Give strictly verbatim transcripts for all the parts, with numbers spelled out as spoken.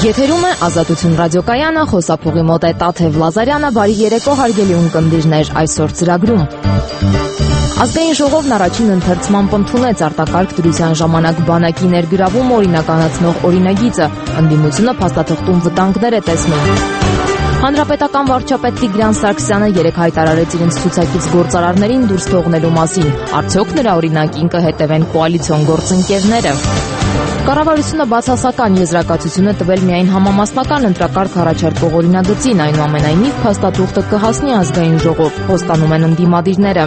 Եթերում է Ազատություն ռադիոկայանը, խոսափողի մոտ է Տաթև Լազարյանը, բարի երեկո հարգելի ունկնդիրներ, այսօր ծրագրում։ Ազգային ժողովն առաջին ընթերցմամբ ընդունեց արտակարգ դրության ժամանակ բանակի ներգրավում օրինականացնող օրինագիծը, ընդդիմությունը փաստաթղթում վտանգներ է տեսնում։ Հանրապետական վարչապետ Տիգրան Սարգսյանը երեկ հայտարարեց իրենց ցուցակից գործարարներին դուրս թողնելու մասին, արդյոք նրա օրինակին կհետևեն կոալիցիոն գործընկերները։ Կառավարությունը բացասական եզրակացություն է տվել միայն համամասնական ընտրակարգ առաջարկող օրինագծին, այնուամենայնիվ փաստաթուղթը կհասնի ազգային ժողով, խոստանում են ընդդիմադիրները։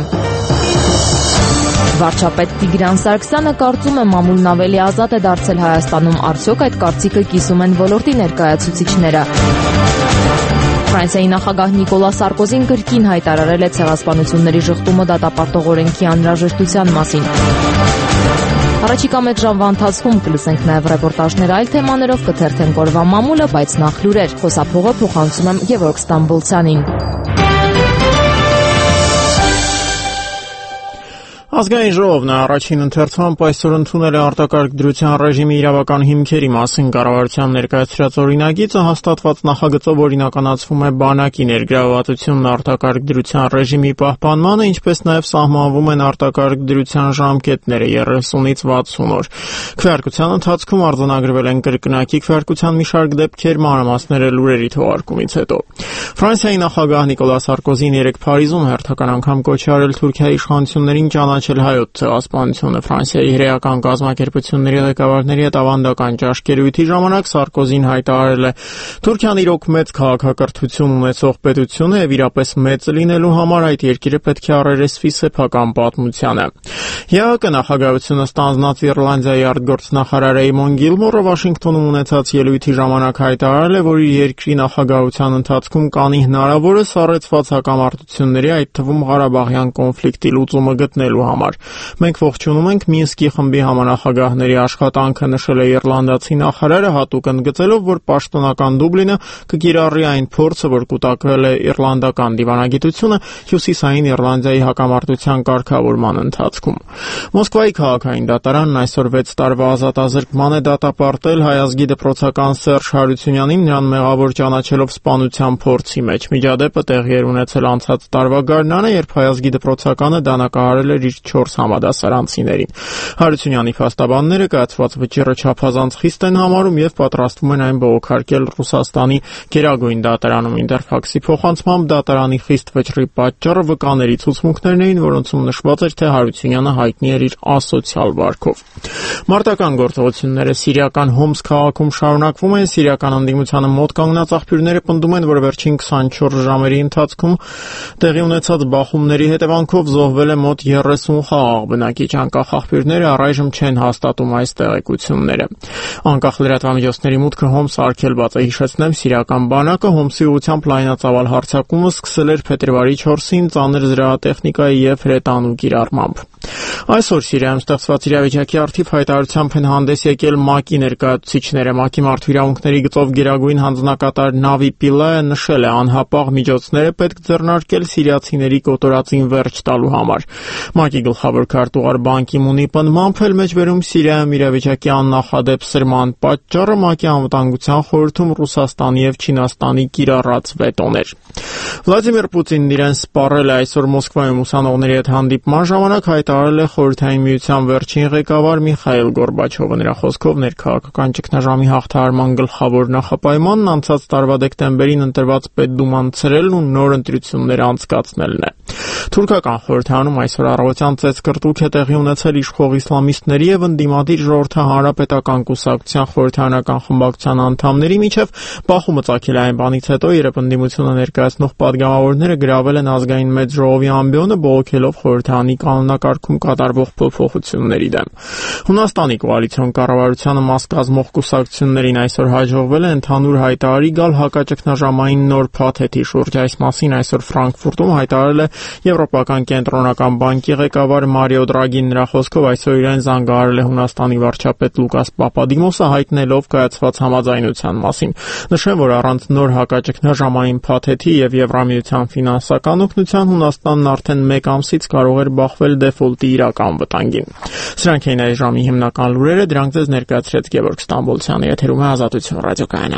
Վարչապետ Տիգրան Սարգսյանը կարծում է մամուլն ավելի ազատ է դարձել Հայաստանում, արդյոք այդ կարծիքը կիսում են ոլորտի ներկայացուցիչները։ Ֆրանսիայի նախագահ Նիկոլա Սարկոզին կրկին հայտարարել է ցեղասպանությունների շղթումը դատապարտող օրենքի անհրաժեշտության մասին։ Առաջիկա մեկ ժամվա ընթացքում կլսենք նաև ռեպորտաժներ այլ թեմաներով, կթերթենք օրվա մամուլը, բայց նախ լուրեր։ Խոսափողը փոխանցում եմ Գևորգ Ստամբոլցյանին։ Ազգային ժողովն առաջին ընթերցմամբ այսօր ընդունել է արտակարգ դրության ռեժիմի իրավական հիմքերի մասին կառավարության ներկայացրած օրինագիծը, հաստատված նախագծով օրինականացվում է բանակի ներգրավվածությունն արտակարգ դրության ռեժիմի պահպանմանը, ինչպես նաև սահմանվում են արտակարգ դրության ժամկետները երեսունից վաթսուն օր։ Քվեարկության ընթացքում արձանագրվել են կրկնակի քվեարկության մի շարք դեպքեր, մանրամասները լուրերի թողարկումից հետո։ Ֆրանսիայի նախագահ Նիկոլա Սարկոզին երեկ Փարիզում հերթական անգամ կոչ է արել Թուրքիայի իշխանություններին ճանաչել հայոց ցեղասպանությունը։ Ֆրանսիայի հրեական կազմակերպությունների ղեկավարների հետ ավանդական ճաշկերույթի ժամանակ Սարկոզին հայտարարել է. Թուրքիան իրոք մեծ քաղաքակրթություն ունեցող պետություն է եւ իրապես մեծ լինելու համար այդ երկիրը պետք է առերեսվի սեփական պատմությանը։ ԵԱՀԿ նախագահությունը ստանձնած Իռլանդիայի արտգործնախարար Էյմոն Գիլմորը Վաշինգտոնում ունեցած ելույթի ժամանակ հայտարարել է, որ իր երկրի նախագահության ընթացքում կանի հնարավորը սառեցված հակամարտությունների, այդ թվում Ղարաբաղյան կոնֆլիկտի լուծումը գտնելու համար։ Մենք ողջունում ենք Մինսկի խմբի համանախագահների աշխատանքը, նշել է իռլանդացի նախարարը, հատուկ ընդգծելով, որ պաշտոնական Դուբլինը կկիրառի այն փորձը, որ կուտակվել է իռլանդական դիվանագիտությունը հյուսիսային Իռլանդիայի հակամարտության կարգավորման ընթացքում։ Մոսկվայի քաղաքային դատարանն այսօր վեց տարվա ազատազրկման է դատապարտել հայ ազգի դպրոցական Սերժ Հարությունյանին, նրան մեղավոր ճանաչելով սպանության փորձի մեջ։ Միջադեպը տեղի էր ունեցել անցած տարվա գարնանը, երբ հայ ազգի դպրոցականը դանակահարել էր իր չորս համադասարանցիներին։ Հարությունյանի փաստաբանները կայացված վճիռը չափազանց խիստ են համարում եւ պատրաստվում են այն բողոքարկել Ռուսաստանի Գերագույն դատարանում։ Ինտերֆաքսի փոխանցմամբ դատարանի խիստ վճռի պատճառը վկաների ցուցմունքներն էին, որոնցում նշված էր, թե Հարությունյանը հայտնի էր իր ասոցիալ վարքով։ Մարտական գործողությունները Սիրիական Հոմս քաղաքում շարունակվում են։ Սիրիական ընդդիմությանը մոտ կանգնած աղբյուրները պնդում են, որ վերջին քսանչորս ժամերի ընթացքում տեղի ունեցած բախումների հետևանքով զոհվել է մոտ երեսուն խաղաղ բնակիչ։ Անկախ աղբյուրները առայժմ չեն հաստատում այս տեղեկությունները։ Անկախ լրատվամիջոցների մուտքը Հոմս արգելված է։ Հիշեցնեմ, սիրիական բանակը Հոմսի ուղղությամբ լայնածավալ հարձակումը սկսել էր փետրվարի չորսին ծանր զրահատեխնիկայի եւ հրետանու կիրառմամբ։ Այսօր Սիրիայում ստեղծված իրավիճակի առթիվ հայտարարությամբ են հանդես եկել ՄԱԿ-ի ներկայացուցիչները։ ՄԱԿ-ի մարդու իրավունքների գծով գերագույն հանձնակատար Նավի Պիլայը նշել է, անհապաղ միջոցներ է պետք ձեռնարկել սիրիացիների կոտորածին վերջ տալու համար։ ՄԱԿ-ի գլխավոր քարտուղար Բան Կի Մունի պնդմամբ էլ մեջբերում Սիրիայում իրավիճակի աննախադեպ սրման պատճառը ՄԱԿ-ի անվտանգության խորհրդում Ռուսաստանի եւ Չինաստանի կիրառած վետոն էր։ Վլադիմիր Պուտինն իրեն սպառել է այսօր Մոսկվայում ուսանողների հետ հանդիպման ժամանակ հայտարարել է Խորհրդային Միության վերջին ղեկավար Միխայիլ Գորբաչովը։ Նրա խոսքով ներքաղաքական ճգնաժամի հաղթահարման գլխավոր նախապայմանն անցած տարվա դեկտեմբերին ընտրված Պետդուման ցրելն ու նոր ընտրություններ անցկացնելն է։ Թուրքական խորհրդարանում այսօր առավոտյան ծեծկռտուք է տեղի ունեցել իշխող իսլամիստների եւ ընդդիմադիր ժողովրդահարապետական կուսակցության խորհրդարանական խմբակցության անդամների միջև բախումը ծագել է այն բանից հետո, երբ ընդդիմությունը ներկայացնող падգամավորները գրավել են ազգային մեծ ժողովի ամբիոնը, բողոքելով խորհրդարանի կանոնակարգում կատարվող փոփոխությունների դեմ։ Հունաստանի կոալիցիոն կառավարությանը մաս կազմող կուսակցություններին այսօր հաջողվել է ընդհանուր հայտարարի գալ հակաճգնաժամային նոր փաթեթի շուրջ։ Այս մասին այսօր Ֆրանկֆուրտում հայտարարել է Եվրոպական կենտրոնական բանկի ղեկավար Մարիո Դրագին նրա խոսքով այսօր իրեն զանգահարել է Հունաստանի վարչապետ Լուկաս Պապադիմոսը, հայտնելով կայացված համաձայնության մասին։ Նշեմ, որ առանց նոր հակաճգնաժամային փաթեթի եւ Եվրամիության ֆինանսական օգնության Հունաստանն արդեն մեկ ամսից կարող էր բախվել դեֆոլտի իրական վտանգին։ Սրանք էին այս ժամի հիմնական լուրերը, դրանք ձեզ ներկայացրեց Գևորգ Ստամբոլցյանը, եթերում է Ազատություն ռադիոկայանը։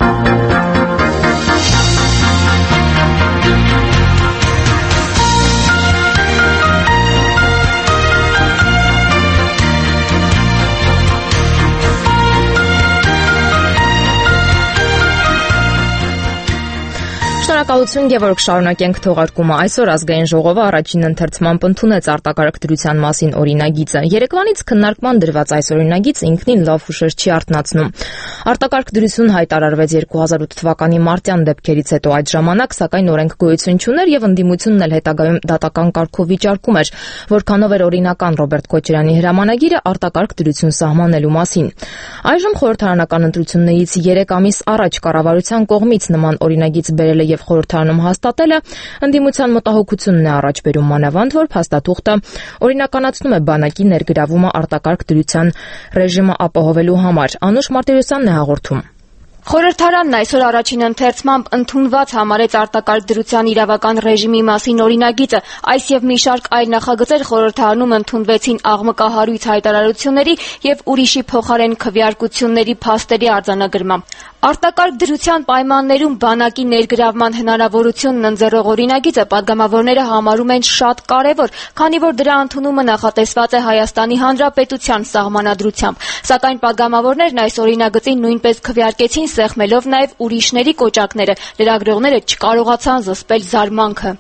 Շնորհակալություն, Գևորգ, շարունակենք թողարկումը։ Այսօր ազգային ժողովը առաջին ընթերցմամբ ընդունեց արտակարգ դրության մասին օրինագիծը։ Երեկվանից քննարկման դրված այս օրինագիծը ինքնին լավ հուշեր չի արթնացնում։ Արտակարգ դրություն հայտարարվեց երկու հազար ութ թվականի մարտյան դեպքերից հետո, այդ ժամանակ սակայն օրենք գոյություն չուներ եւ ընդդիմությունն էլ հետագայում դատական կարգով վիճարկում էր, որքանով էր օրինական Ռոբերտ Քոչարյանի հրամանագիրը արտակարգ դրություն սահմանելու մասին։ Այժմ խորհրդարանական ընտրություններից երեք ամիս առաջ կառավարության կողմից նման օրինագիծ բերել է եւ խորհրդարանում հաստատելը ընդդիմության մտահոգությունն է առաջ բերում, մանավանդ որ փաստաթուղթը օրինականացնում է բանակի ներգրավումը արտակարգ դրության ռեժիմը ապահովելու համար։ Անուշ Մարտիրոսյանն է հաղորդում։ Խորհրդարանն այսօր առաջին ընթերցմամբ ընդունված համարեց արտակարգ դրության իրավական ռեժիմի մասին օրինագիծը, այս եւ մի շարք այլ նախագծեր խորհրդարանում ընդունվեցին աղմկահարույց հայտարարությունների եւ ուրիշի փոխարեն քվեարկությունների փաստերի արձանագրմամբ։ Արտակարգ դրության պայմաններում բանակի ներգրավման հնարավորությունն ընձեռող օրինագիծը падգամավորները համարում են շատ կարևոր, քանի որ դրա ընդունումը նախատեսված է Հայաստանի Հանրապետության սահմանադրությամբ, սակայն падգամավորներն այս օրինագծին նույնպես քվեարկեցին, սեղմելով նաև ուրիշների կոճակները, լրագրողները չկարողացան զսպել զարմանքը։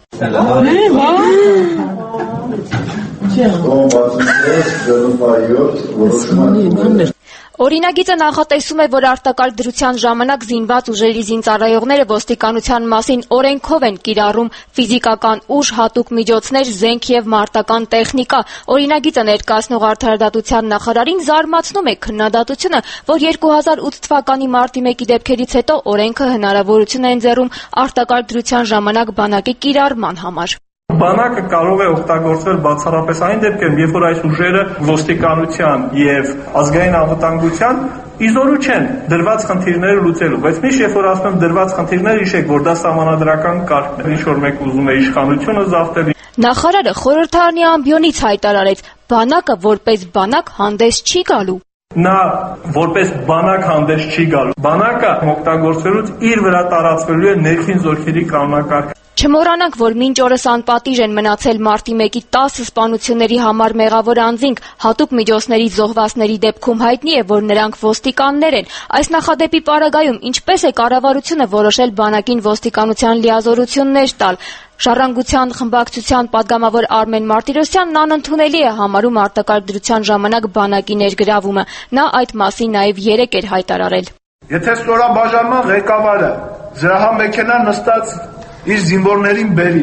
Օրինագիծը նախատեսում է, որ արտակարգ դրության ժամանակ զինված ուժերի զինծառայողները ոստիկանության մասին օրենքով են կիրառում ֆիզիկական ուժ, հատուկ միջոցներ, զենք եւ մարտական տեխնիկա։ Օրինագիծը ներկայացնող արդարադատության նախարարին զարմացնում է քննադատությունը, որ երկու հազար ութ թվականի մարտի մեկի դեպքերից հետո օրենքը հնարավորություն է ընձեռում արտակարգ դրության ժամանակ բանակի կիրառման համար։ Բանակը կարող է օգտագործվել բացառապես այն դեպքերում, երբ որ այս ուժերը ոստիկանության եւ ազգային անվտանգության իզորու չեն դրված խնդիրները լուծելու, բայց միշտ երբ որ ասում եմ դրված խնդիրները, հիշեք, որ դա սահմանադրական կարգն է, ինչ որ մեկ ուզում է իշխանությունը զավթել։ Նախարարը խորհրդարանի ամբիոնից հայտարարեց, բանակը որպես բանակ հանդես չի գալու։ Նա որպես բանակ հանդես չի գալու։ Բանակը օգտագործելուց իր վրա տարածվելու է ներքին զորքերի կանոնակարգ։ Չմոռանանք, որ մինչ օրս անպատիժ են մնացել մարտի մեկի տասը սպանությունների համար մեղավոր անձինք, հատուկ միջոցների զոհվածների դեպքում հայտնի է, որ նրանք ոստիկաններ են։ Այս նախադեպի պարագայում ինչպես է կառավարությունը որոշել բանակին ոստիկանության լիազորություններ տալ։ Ժառանգության խմբակցության падգամավոր Արմեն Մարտիրոսյանն անընդունելի է համարում արտակարգ դրության ժամանակ բանակի ներգրավումը։ Նա այդ մասին նաև երեկ էր հայտարարել։ Եթե ստորաբաժանման ղեկավարը զրահամեքենա նստած իր զինվորներին բերի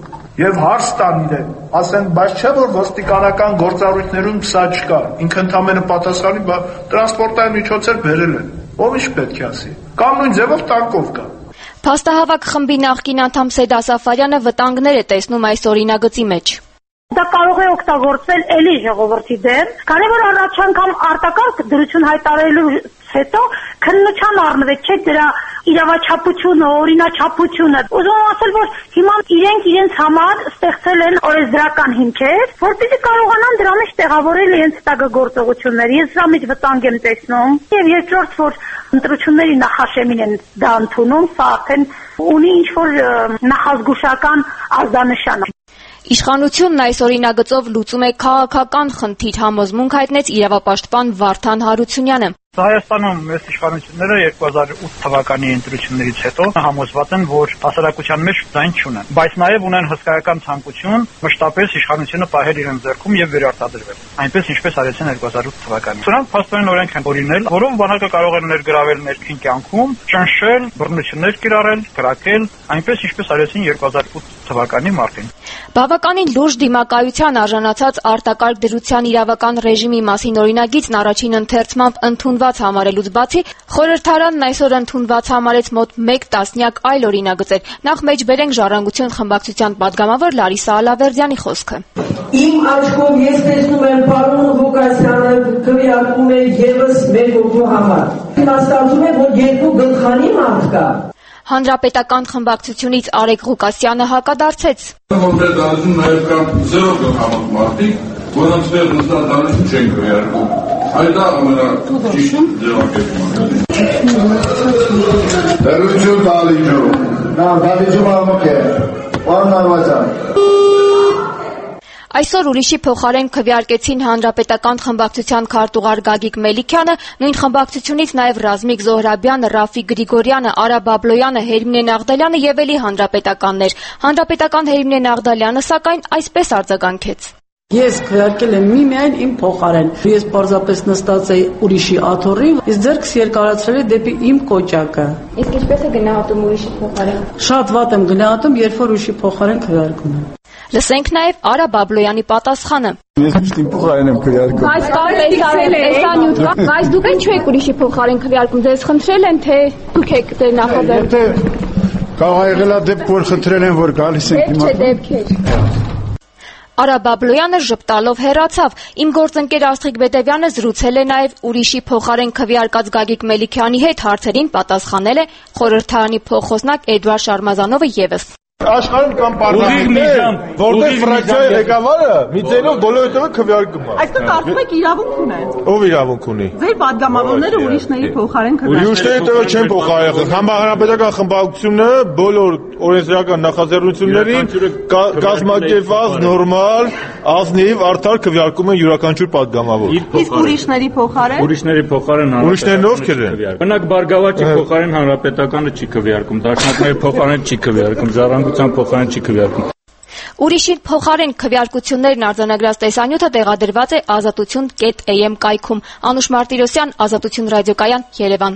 եւ հարց տան իրեն, ասեն, բայց չէ որ ոստիկանական գործառույթներում սա չկա, ինքը ընդամենը պատասխանի, բա տրանսպորտային միջոցներ բերել են, ով ինչ պետք է ասի, կամ նույն ձևով տանկով կա։ Փաստահավաք խմբի նախկին անդամ Սեդա Սաֆարյանը վտանգներ է տեսնում այս օրինագծի մեջ։ Դա կարող է օգտագործվել էլի ժողովրդի դեմ, քանի որ առաջ անգամ արտակարգ դրություն հայտարարելու հետո քննության առնվեց չէ դրա իրավաչափությունը, օրինաչափությունը։ Ուզում եմ ասել, որ հիմա իրենք իրենց համար ստեղծել են օրենսդրական հիմքեր, որպեսզի կարողանան դրա մեջ տեղավորել իրենց տագագործողությունները։ Ես սա մեջ վտանգ եմ տեսնում։ Եվ երկրորդ, որ ընտրությունների նախաշեմին են դա ընդունում, սա արդեն ունի ինչ-որ նախազգուշական ազդանշան։ Իշխանությունն այս օրինագծով լուծում է քաղաքական խնդիր, համոզմունք հայտնեց իրավապաշտպան Վարդան Հարությունյանը։ Հայաստանում մեծ իշխանությունները երկու հազար ութ թվականի ընտրություններից հետո համոզված են, որ հասարակության մեջ ձայն չունեն, բայց նաև ունեն հսկայական ցանկություն մշտապես իշխանությունը պահել իրենց ձեռքում եւ վերարտադրվել, այնպես ինչպես արեցին երկու հազար ութ թվականին։ Սրանք փաստորեն օրենք են օրինել, որով բանակը կարող է ներգրավել ներքին կյանքում, ճնշել, բռնություններ կիրառել, կրակել, այնպես ինչպես արեցին երկու հազար ութ թվականի մարտին։ Բավականին լուրջ դիմակայության արժանացած արտակարգ դրության իրավական ռեժիմի մասին օրինագիծն առաջին ընթերցմամբ ընդունված ընդունված համարելուց բացի, խորհրդարանն այսօր ընդունված համարեց մոտ մեկ տասնյակ այլ օրինագծեր։ Նախ մեջբերենք Ժառանգություն խմբակցության պատգամավոր Լարիսա Ալավերդյանի խոսքը։ Իմ աչքով ես տեսնում եմ պարոն Ղուկասյանը քվեարկում է ևս մեկ օգու համար։ Ստացվում է, որ երկու գլխանի մարդ կա։ Հանրապետական խմբակցությունից Արեգ Ղուկասյանը հակադարձեց։ Որտեղ դառնում նաև կան զերո գլխամարդ մարդիկ, որոնց դեր նստած դառնում չեն քվեարկում։ Այդ դա ամենաճիշտ ձևակերպումը։ Դերություն Դալիջու։ Նա Դալիջու մամուկ է։ Պարոն Արվազյան։ Այսօր ուրիշի փոխարեն քվեարկեցին Հանրապետական խմբակցության քարտուղար Գագիկ Մելիքյանը, նույն խմբակցությունից նաև Ռազմիկ Զոհրաբյանը, Ռաֆիկ Գրիգորյանը, Արա Բաբլոյանը, Հերմինե Նաղդալյանը եւ էլի հանրապետականներ։ Հանրապետական Հերմինե Նաղդալյանը սակայն այսպես արձագանքեց. Ես քվեարկել եմ միմիայն իմ փոխարեն։ Ես պարզապես նստած էի ուրիշի աթոռին, իսկ ձեռքս երկարացրել է դեպի իմ կոճակը։ Իսկ ինչպես է գնահատում ուրիշի փոխարեն։ Շատ վատ եմ գնահատում, երբ որ ուրիշի փոխարեն քվեարկում եմ։ Լսենք նաև Արա Բաբլոյանի պատասխանը։ Ես միշտ իմ փոխարեն եմ քվեարկում։ Բայց կարծես տեսանյութ կա, բայց դուք ինչ եք ուրիշի փոխարեն քվեարկում, ձեզ խնդրել են թե դուք եք դեր նախաձեռնել։ Կարող է եղել դեպք, որ խնդրել են, որ գալիս ենք հիմա։ Դեպք չէ, դեպք չէ։ Արա Բաբլոյանը ժպտալով հեռացավ։ Իմ գործընկեր Աստղիկ Բեդևյանը զրուցել է նաև ուրիշի փոխարեն քվեարկած Գագիկ Մելիքյանի հետ, հարցերին պատասխանել է խորհրդարանի փոխոսնակ Էդուարդ Շարմազանովը ևս։ Աշխարհում կան պարտավորներ, որտեղ ֆրակցիայի ղեկավարը մի ձենով բոլորովին քվեարկում է։ Այսինքն կարծում եք իրավունք ունեն։ Ով իրավունք ունի։ Ձեր պատգամավորները ուրիշների փոխարեն քվեարկում։ Ուրիշների տեղը չեն փոխարեն։ Հանրապետական խմբակցությունը բոլոր օրենսդրական նախաձեռնություններին կազմակերպված նորմալ, ազնիվ, արդար քվեարկում են յուրաքանչյուր պատգամավոր։ Իսկ ուրիշների փոխարեն։ Ուրիշների փոխարեն Ուրիշներն ովքեր են։ Բնակ Բարգավաճի փոխարեն հանրապետականը չի քվեարկում, Դաշնակների փոխարեն չի քվեարկում, Ժառանգության փոխարեն չի քվեարկում։ Ուրիշի փոխարեն քվեարկություններն արձանագրած տեսանյութը տեղադրված է ազատություն կետ էյ էմ կայքում։ Անուշ Մարտիրոսյան, Ազատություն ռադիոկայան, Երևան։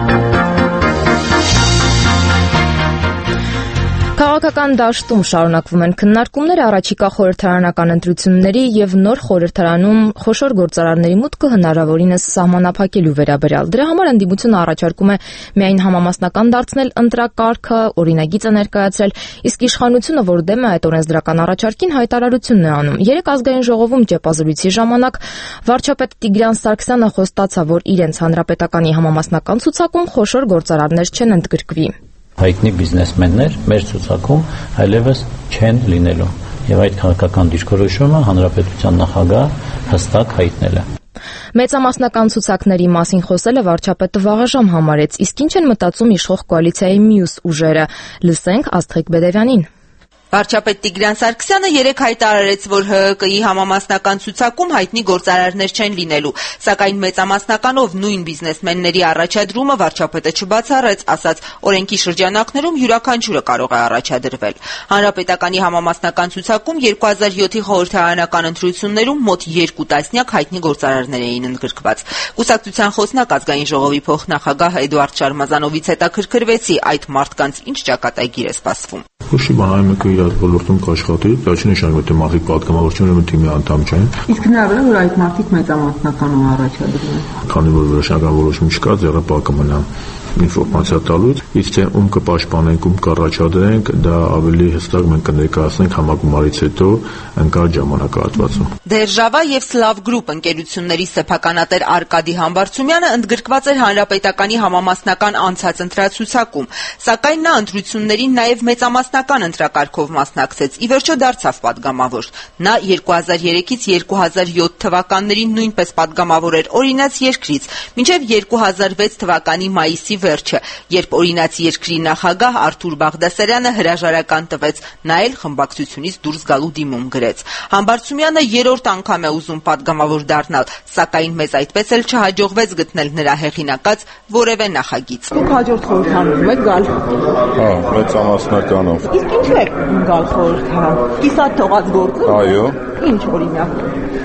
Քաղաքական դաշտում շարունակվում են քննարկումները առաջիկա խորհրդարանական ընտրությունների եւ նոր խորհրդարանում խոշոր գործարարների մուտքը հնարավորինս սահմանափակելու վերաբերյալ։ Դրա համար ընդդիմությունը առաջարկում է միայն համամասնական դարձնել ընտրակարգը, օրինագիծը ներկայացրել, իսկ իշխանությունը, որ դեմ է այդ օրենսդրական առաջարկին, հայտարարությունն է անում։ Երեք ազգային ժողովում ճեպազրույցի ժամանակ վարչապետ Տիգրան Սարգսյանը խոստացավ, որ իրենց հանրապետականի համամասնական ցուցակում խոշոր գործարարներ չեն ընդգրկվի։ Հայտնի բիզնեսմեններ մեր ցուցակում այլևս չեն լինելու եւ այդ քաղաքական դիրքորոշումը հանրապետության նախագահ հստակ հայտնել է։ Մեծամասնական ցուցակների մասին խոսելը վարչապետը վաղաժամ համարեց, իսկ ինչ են մտածում իշխող կոալիցիայի մյուս ուժերը։ Լսենք Աստղիկ Բեդևյանին։ Վարչապետ Տիգրան Սարգսյանը երեկ հայտարարեց, որ Հ Հ Կ-ի համամասնական ցուցակում հայտնի գործարարներ չեն լինելու, սակայն մեծամասնականով նույն բիզնեսմենների առաջադրումը վարչապետը չբացառեց, ասաց, օրենքի շրջանակներում յուրաքանչյուրը կարող է առաջադրվել։ Հանրապետականի համամասնական ցուցակում երկու հազար յոթի խորհրդարանական ընտրություններում մոտ երկու տասնյակ հայտնի գործարարներ էին ընդգրկված։ Կուսակցության խոսնակ ազգային ժողովի փոխնախագահ Էդուարդ Շարմազանովից հետաքրքրվեցի, այդ մարդկանց ինչ ճակատագիր է սպասվում։ Ոչի բան այ մեկը իր ոլորտում կաշխատի, դա չի նշանակում, թե մարդիկ պատգամավորությունը թիմի անդամ չեն։ Իսկ հնարավոր է, որ այդ մարդիկ մեծամասնականում առաջադրվեն։ Քանի որ վերջնական որոշում չկա, ձեռը կմնա ինֆորմացիա տալուց, իսկ թե ում կպաշտպանենք, ում կառաջադրենք, դա ավելի հստակ մենք կներկայացնենք համագումարից հետո ընկած ժամանակահատվածում։ Դերժավա եւ Սլավ գրուպ ընկերությունների սեփականատեր Արկադի Համբարձումյանը ընդգրկված էր հանրապետականի համամասնական անցած ընտրացուցակում, սակայն նա ընտրություններին նաեւ մեծամասնական ընտրակարգով մասնակցեց, ի վերջո դարձավ պատգամավոր։ Նա երկու հազար երեքից երկու հազար յոթ թվականներին նույնպես պատգամավոր էր օրինաց երկրից, մինչեւ երկու հազար վեց թվականի մայիսի վերջը, երբ օրինաց երկրի նախագահ Արթուր Բաղդասարյանը հրաժարական տվեց, նա էլ խմբակցությունից դուրս գալու դիմում գրեց։ Համբարձումյանը երրորդ անգամ է ուզում պատգամավոր դառնալ, սակայն մեզ այդպես էլ չհաջողվեց գտնել նրա հեղինակած որևէ նախագիծ։ Դուք հաջորդ խորհրդարանում եք գալ։ Հա, մեծամասնականով։ Իսկ ինչու եք գալ խորհրդարան։ Կիսատ թողած գործը։ Այո։ Ինչ օրինակ։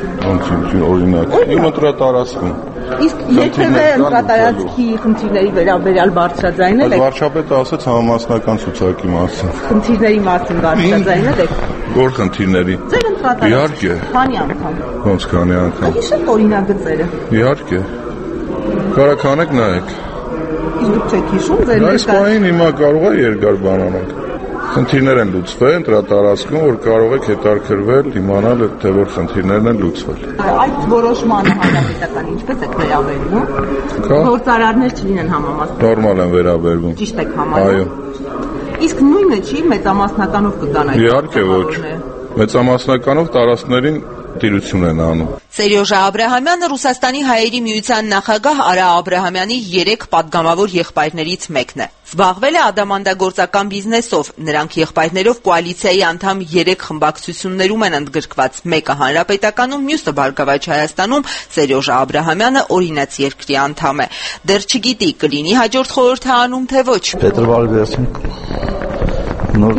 Ինչ օրինակ։ Իմ ընտրատարածքում։ Իսկ եթե ընտրատարածքի խնդիրների վերաբերյալ բարձրաձայնել եք։ Վարչապետը ասաց համամասնական ցուցակի մասին։ Խնդիրների մասին բարձրաձայնել եք։ Որ խնդիրների։ Ձեր ընտրատարածք։ Իհարկե։ Քանի անգամ։ Ոնց քանի անգամ։ Հիշեք օրինագծերը։ Իհարկե։ Կարաք անեք նայեք։ Իսկ չեք հիշում ձեր Այս պահին հիմա կարող է երկար բանանանք։ Խնդիրներ են լուծվել ընտրատարածքում, որ կարող եք հետաքրքրվել, իմանալ, թե որ խնդիրներն են լուծվել։ Այդ որոշմանը հանրապետական ինչպես եք վերաբերվում։ Գործարարներ չլինեն համամասնական։ Նորմալ են վերաբերվում։ Ճիշտ եք համարում։ Այո։ Իսկ նույնը չի մեծամասնականով կգան այդ։ Իհարկե ոչ։ Մեծամասնականով տարածքներին տիրություն են անում։ Սերյոժա Աբրահամյանը Ռուսաստանի հայերի միության նախագահ Արա Աբրահամյանի երեք падգամավոր եղբայրներից մեկն է։ Զբաղվել է ադամանդագործական բիզնեսով։ Նրանք եղբայրներով կոալիցիայի անդամ երեք խմբակցություններում են ընդգրկված։ Մեկը Հանրապետականում, մյուսը Բարգավաճ Հայաստանում։ Սերյոժա Աբրահամյանը օրինաց երկրի անդամ է։ Դեռ չգիտի կլինի հաջորդ խորհրդարանում թե ոչ։ Պետրվարի վերջին նոր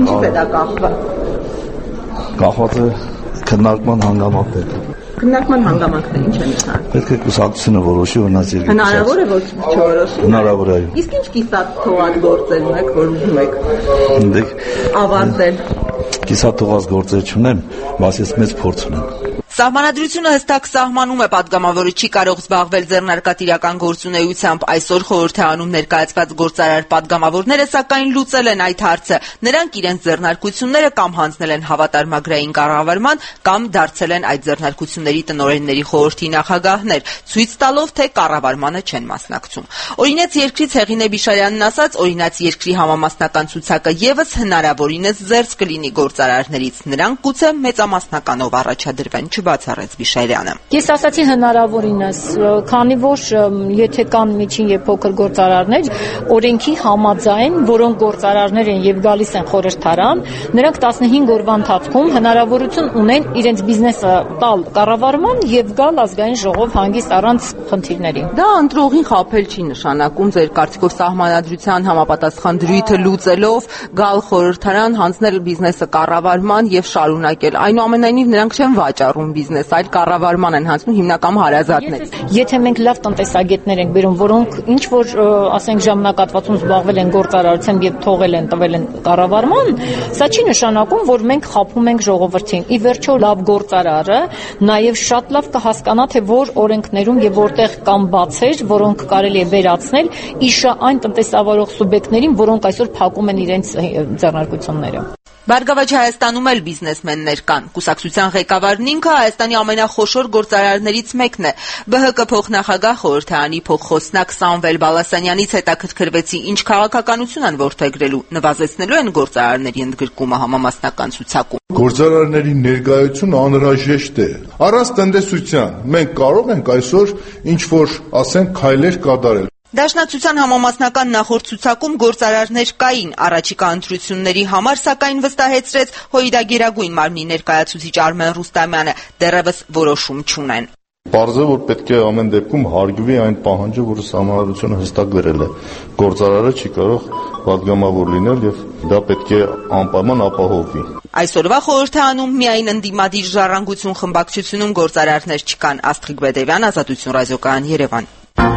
կախված է քննարկման հանգամանքներ։ Քննարկման հանգամանքներ ինչ են նշանակում։ Պետք է կուսակցությունը որոշի, որ նա երկրի։ Հնարավոր է ոչ չորոշի։ Հնարավոր է։ Իսկ ինչ կիսատ թողած գործեր ունեք, որ ուզում եք։ Դեք ավարտել։ Կիսատ թողած գործեր չունեմ, բայց ես մեծ փորձ ունեմ։ Սահմանադրությունը հստակ սահմանում է падգամավորը չի կարող զբաղվել ձեռնարկատիրական գործունեությամբ։ Այսօր խորհրդարանում ներկայացված գործարար падգամավորները սակայն լուծել են այդ հարցը։ Նրանք իրենց ձեռնարկությունները կամ հանձնել են հավատարմագրային կառավարման, կամ դարձել են այդ ձեռնարկությունների տնօրենների խորհրդի նախագահներ, ցույց տալով, թե կառավարմանը չեն մասնակցում։ Օրինաց երկրից Հեղինե Բիշարյանն ասաց, օրինաց երկրի համամասնական ցուցակը եւս հնարավորինս զերծ կլինի գործարարներից։ Նրանք գուցե մեծամասնականով առաջադրվեն, բացառեց Բիշարյանը։ Ես ասացի հնարավորինս, քանի որ եթե կան միջին եւ փոքր գործարարներ, օրենքի համաձայն, որոնք գործարարներ են եւ գալիս են խորհրդարան, նրանք տասնհինգ օրվա ընթացքում հնարավորություն ունեն իրենց բիզնեսը տալ կառավարման եւ գալ ազգային ժողով հանգիստ առանց խնդիրների։ Դա ընտրողին խաբել չի նշանակում ձեր կարծիքով սահմանադրության համապատասխան դրույթը լուծելով գալ խորհրդարան, հանձնել բիզնեսը կառավարման եւ շարունակել։ Այնուամենայնիվ նրանք չեն վաճառում բիզնես, այլ կառավարման են հանձնում հիմնական հարազատներ։ Եթե մենք լավ տնտեսագետներ ենք բերում, որոնք ինչ որ ասենք ժամանակատվածում զբաղվել են գործարարությամբ եւ թողել են, տվել են կառավարման, սա չի նշանակում, որ մենք խաբում ենք ժողովրդին։ Ի վերջո լավ գործարարը նաեւ շատ լավ կհասկանա, թե որ օրենքներում եւ որտեղ կան բացեր, որոնք կարելի է վերացնել իշա այն տնտեսավարող սուբյեկտներին, որոնք այսօր փակում են իրենց ձեռնարկությունները։ Բարգավաճ Հայաստանում էլ բիզնեսմեններ կան։ Կուսակցության ղեկավարն ինքը Հայաստանի ամենախոշոր գործարարներից մեկն է։ Բ Հ Կ փոխնախագահ խորհրդարանի փոխխոսնակ Սամվել Բալասանյանից հետաքրքրվեցի, ինչ քաղաքականություն են որդեգրելու, նվազեցնելու են գործարարների ընդգրկումը համամասնական ցուցակում։ Գործարարների ներկայությունը անհրաժեշտ է։ Առանց տնտեսության մենք կարող ենք այսօր ինչ որ ասենք քայլեր կատարել։ Դաշնակցության համամասնական նախորդ ցուցակում գործարարներ կային, առաջիկա ընտրությունների համար սակայն վստահեցրեց Հույդագերագույն մարմնի ներկայացուցիչ Արմեն Ռուստամյանը, դեռևս որոշում չունեն։ Պարզ է, որ պետք է ամեն դեպքում հարգվի այն պահանջը, որը սահմանադրությունը հստակ գրել է։ Գործարարը չի կարող падգամավոր լինել եւ դա պետք է անպայման ապահովվի։ Այսօրվա խորհրդարանում միայն ընդդիմադիր ժառանգություն խմբակցությունում գործարարներ չկան։ Աստղիկ Բեդևյան, Ազատություն ռադիոկայան, Երևան։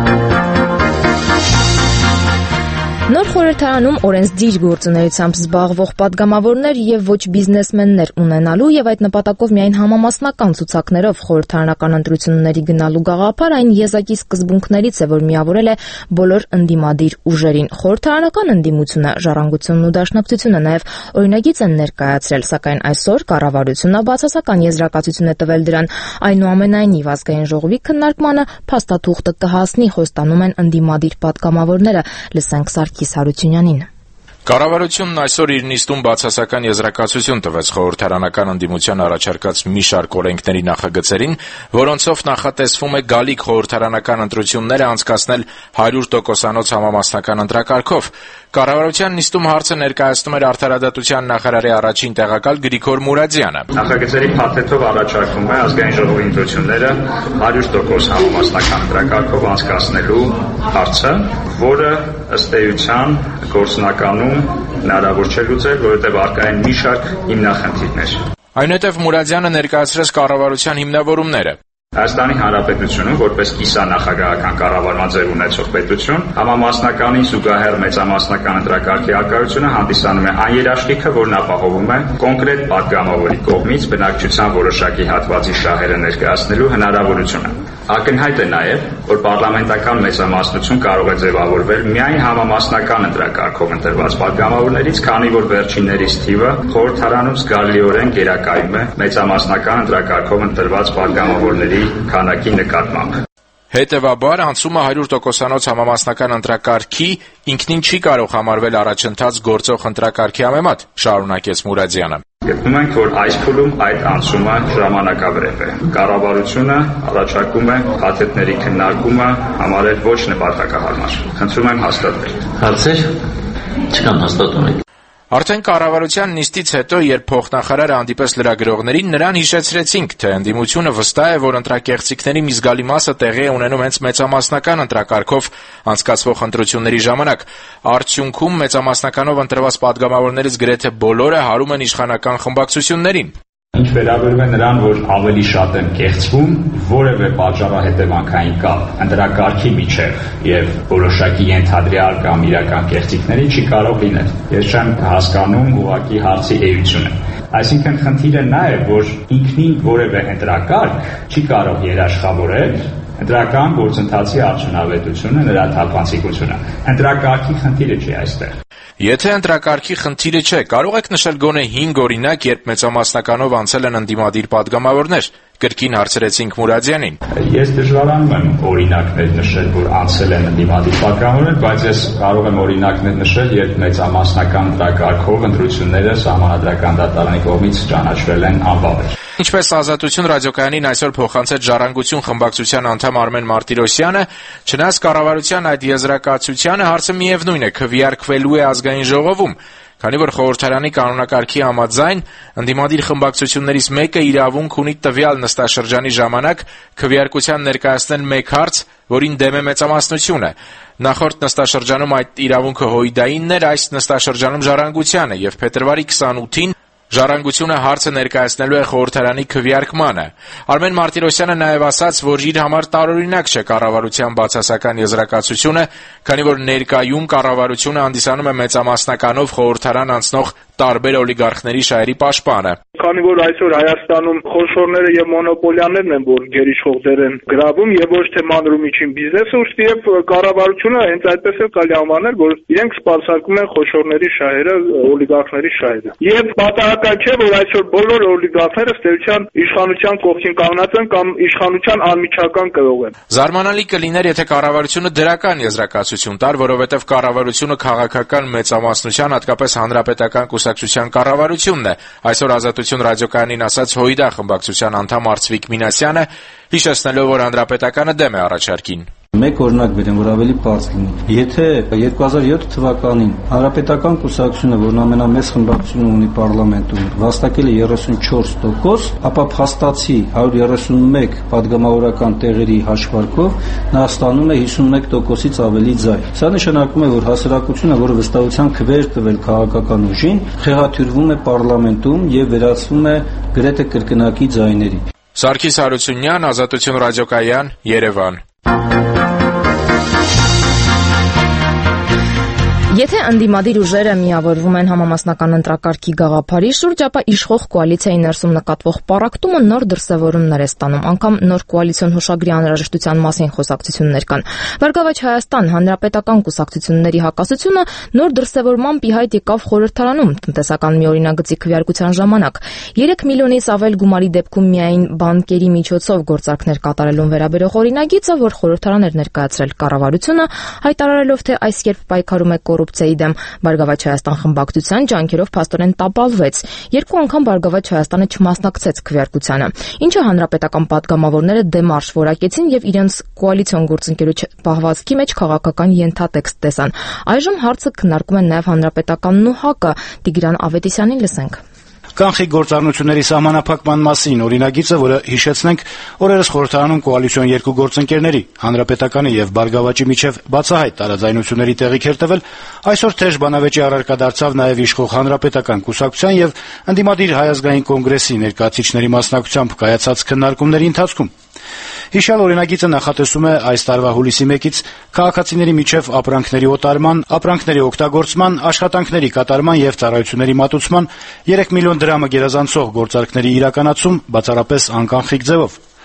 Նոր խորհրդարանում օրենսդիր գործունեությամբ զբաղվող падգամավորներ եւ ոչ բիզնեսմեններ ունենալու եւ այդ նպատակով միայն համամասնական ցուցակներով խորհրդարանական ընտրությունների գնալու գաղափար այն եզակի սկզբունքներից է, որ միավորել է բոլոր ընդդիմադիր ուժերին։ Խորհրդարանական ընդդիմությունը, ժառանգությունն ու դաշնակցությունը նաեւ օրինագիծ են ներկայացրել, սակայն այսօր կառավարությունը բացասական եզրակացություն է տվել դրան։ Այնուամենայնիվ ազգային ժողովի քննարկմանը փաստաթուղթը կհասնի, խոստանում են ընդդիմադիր падգամավորները։ Լսենք Սարգիս Հարությունյանին։ Կառավարությունն այսօր իր նիստում բացասական եզրակացություն տվեց խորհրդարանական ընդդիմության առաջարկած մի շարք օրենքների նախագծերին, որոնցով նախատեսվում է գալիք խորհրդարանական ընտրությունները անցկացնել հարյուր տոկոսանոց համամասնական ընտրակարգով։ Կառավարության նիստում հարցը ներկայացնում էր Արդարադատության նախարարի առաջին տեղակալ Գրիգոր Մուրադյանը։ Նախագծերի փաթեթով առաջարկվում է ազգային ժողովի ընտրությունները հարյուր տոկոս համամասնական ընտրակարգով անցկացնելու հարցը, որը ըստ էության գործնականում հնարավոր չէ լուծել, որովհետև առկա են մի շարք հիմնախնդիրներ։ Այնուհետև Մուրադյանը ներկայացրեց կառավարության հիմնավորումները։ Հայաստանի Հանրապետությունում որպես կիսանախագահական կառավարման ձև ունեցող պետություն համամասնականին զուգահեռ մեծամասնական ընտրակարգի առկայությունը հանդիսանում է այն երաշխիքը, որն ապահովում է կոնկրետ падգամավորի կողմից բնակչության որոշակի հատվածի շահերը ներկայացնելու հնարավորությունը։ Ակնհայտ է նաև, որ պարլամենտական մեծամասնություն կարող է ձևավորվել միայն համամասնական ընտրակարգով ընտրված պատգամավորներից, քանի որ վերջիններիս թիվը խորհրդարանում զգալիորեն գերակայում է մեծամասնական ընտրակարգով ընտրված պատգամավորների քանակի նկատմամբ։ Հետևաբար, անցումը հարյուր տոկոսանոց համամասնական ընտրակարգի ինքնին չի կարող համարվել առաջընթաց գործող ընտրակարգի համեմատ, շարունակեց Մուրադյանը։ Գտնում ենք, որ այս փուլում այդ անցումը ժամանակավրեպ է։ Կառավարությունը առաջարկում է փաթեթների քննարկումը համարել ոչ նպատակահարմար։ Խնդրում եմ հաստատել։ Հարցեր չկան, հաստատում եք։ Արդեն կառավարության նիստից հետո, երբ փոխնախարարը հանդիպեց լրագրողներին, նրան հիշեցրեցինք, թե ընդդիմությունը վստահ է, որ ընտրակեղծիքների մի զգալի մասը տեղի է ունենում հենց մեծամասնական ընտրակարգով անցկացվող ընտրությունների ժամանակ։ Արդյունքում մեծամասնականով ընտրված պատգամավորներից գրեթե բոլորը հարում են իշխանական խմբակցություններին։ Ինչ վերաբերում է նրան, որ ավելի շատ են կեղծվում, որևէ պատճառահետևանքային կապ ընտրակարգի միջև եւ որոշակի ենթադրյալ կամ իրական կեղծիքների չի կարող լինել։ Ես չեմ հասկանում ուղղակի հարցի էությունը։ Այսինքն խնդիրը նա է, որ ինքնին որևէ ընտրակարգ չի կարող երաշխավորել ընտրական գործընթացի արդյունավետությունը, նրա թափանցիկությունը։ Ընտրակարգի խնդիրը չի այստեղ։ Եթե ընտրակարգի խնդիրը չէ, կարող եք նշել գոնե հինգ օրինակ, երբ մեծամասնականով անցել են ընդդիմադիր պատգամավորներ, կրկին հարցրեցինք Մուրադյանին։ Ես դժվարանում եմ օրինակներ նշել, որ անցել են ընդդիմադիր պատգամավորներ, բայց ես կարող եմ օրինակներ նշել, երբ մեծամասնական ընտրակարգով ընտրությունները սահմանադրական դատարանի կողմից ճանաչվել են անվավեր։ Ինչպես Ազատություն ռադիոկայանին այսօր փոխանցեց Ժառանգություն խմբակցության անդամ Արմեն Մարտիրոսյանը, չնայած կառավարության այդ եզրակացությանը հարցը միևնույն է, քվեարկվելու է ազգային ժողովում, քանի որ խորհրդարանի կանոնակարգի համաձայն ընդդիմադիր խմբակցություններից մեկը իրավունք ունի տվյալ նստաշրջանի ժամանակ քվեարկության ներկայացնել մեկ հարց, որին դեմ է մեծամասնությունը։ Նախորդ նստաշրջանում այդ իրավունքը հույդայինն էր, այս նստաշրջանում ժառանգությանը, եւ փետրվարի քսանութին Ժառանգությունը հարցը ներկայացնելու է խորհրդարանի քվեարկմանը։ Արմեն Մարտիրոսյանը նաև ասաց, որ իր համար տարօրինակ չէ կառավարության բացասական եզրակացությունը, քանի որ ներկայում կառավարությունը հանդիսանում է մեծամասնականով խորհրդարան անցնող տարբեր օլիգարխների շահերի պաշտպանը։ Քանի որ այսօր Հայաստանում խոշորները եւ մոնոպոլիաներն են, որ գերիշխող դեր են գրավում եւ ոչ թե մանր ու միջին բիզնեսը, ուստի եւ կառավարությունը հենց այդպես էլ կարելի անվանել, որ իրենք սպասարկում են խոշորների շահերը, օլիգարխների շահերը։ Եվ պատահական չէ, որ այսօր բոլոր օլիգարխները ստերության իշխանության կողքին կանգնած են կամ իշխանության անմիջական կրող են։ Զարմանալի կլիներ, եթե կառավարությունը դրական եզրակացություն տար, որովհետեւ կառավարությունը քաղաքական մեծամասնության, հատկապես հանրապետական կուսակցության կառավարությունն է։ Այսօր Ազատություն ռադիոկայանին ասաց ՀՅԴ խմբակցության անդամ Արծվիկ Մինասյանը, հիշեցնելով, որ հանրապետականը դեմ է առաջարկին։ Մեկ օրինակ բերեմ, որ ավելի պարզ լինի։ Եթե երկու հազար յոթ թվականին հանրապետական կուսակցությունը, որն ամենամեծ խմբակցությունը ունի պարլամենտում, վաստակել է երեսունչորս տոկոս, ապա փաստացի հարյուր երեսունմեկ падգամավորական տեղերի հաշվարկով նա ստանում է հիսունմեկ տոկոսից ավելի ձայն։ Սա նշանակում է, որ հասարակությունը, որը վստահության քվեր տվել քաղաքական ուժին, խեղաթյուրվում է պարլամենտում եւ վերածվում է գրեթե կրկնակի ձայների։ Սարգիս Հարությունյան, Ազատություն ռադիոկայան, Երևան։ Եթե ընդդիմադիր ուժերը միավորվում են համամասնական ընտրակարգի գաղափարի շուրջ, ապա իշխող կոալիցիայի ներսում նկատվող պառակտումը նոր դրսևորումներ է ստանում, անգամ նոր կոալիցիոն հուշագրի անհրաժեշտության մասին խոսակցություններ կան։ Բարգավաճ Հայաստան հանրապետական կուսակցությունների հակասությունը նոր դրսևորմամբ ի հայտ եկավ խորհրդարանում տնտեսական մի օրինագծի քվեարկության ժամանակ։ երեք միլիոնից ավել գումարի դեպքում միայն բանկերի միջոցով գործարքներ կատարելուն վերաբերող օրինագիծը, որ խորհրդարան էր ներկայացրել կառավարությունը, հայտարարելով, թե այս կերպ պայքարում է կոռուպցիայի դեմ, Բարգավաճ Հայաստան խմբակցության ջանքերով փաստորեն տապալվեց։ Երկու անգամ Բարգավաճ Հայաստանը չմասնակցեց քվեարկությանը, ինչը հանրապետական падգամավորները դեմարշ որակեցին եւ իրենց կոալիցիոն գործընկերոջ պահվածքի մեջ քաղաքական ենթատեքստ տեսան։ Այժմ հարցը քննարկում են նաեւ հանրապետականն ու ՀԱԿ-ը։ Տիգրան Ավետիսյանին լսենք։ Կանխիկ գործառնությունների սահմանափակման մասին օրինագիծը, որը հիշեցնենք, օրերս խորհրդարանում կոալիցիոն երկու գործընկերների, հանրապետականի եւ Բարգավաճի միջև բացահայտ տարաձայնությունների տեղիք էր տվել, այսօր թեժ բանավեճի առարկա դարձավ նաեւ իշխող հանրապետական կուսակցության եւ ընդդիմադիր Հայ ազգային կոնգրեսի ներկայացուցիչների մասնակցությամբ կայացած քննարկումների ընթացքում։ Հիշյալ օրինագիծը նախատեսում է այս տարվա հուլիսի մեկից քաղաքացիների միջև ապրանքների օտարման, ապրանքների օգտագործման, աշխատանքների կատարման եւ ծառայությունների մատուցման երեք միլիոն դրամը գերազանցող գործարքների իրականացում բացառապես անկանխիկ ձևով։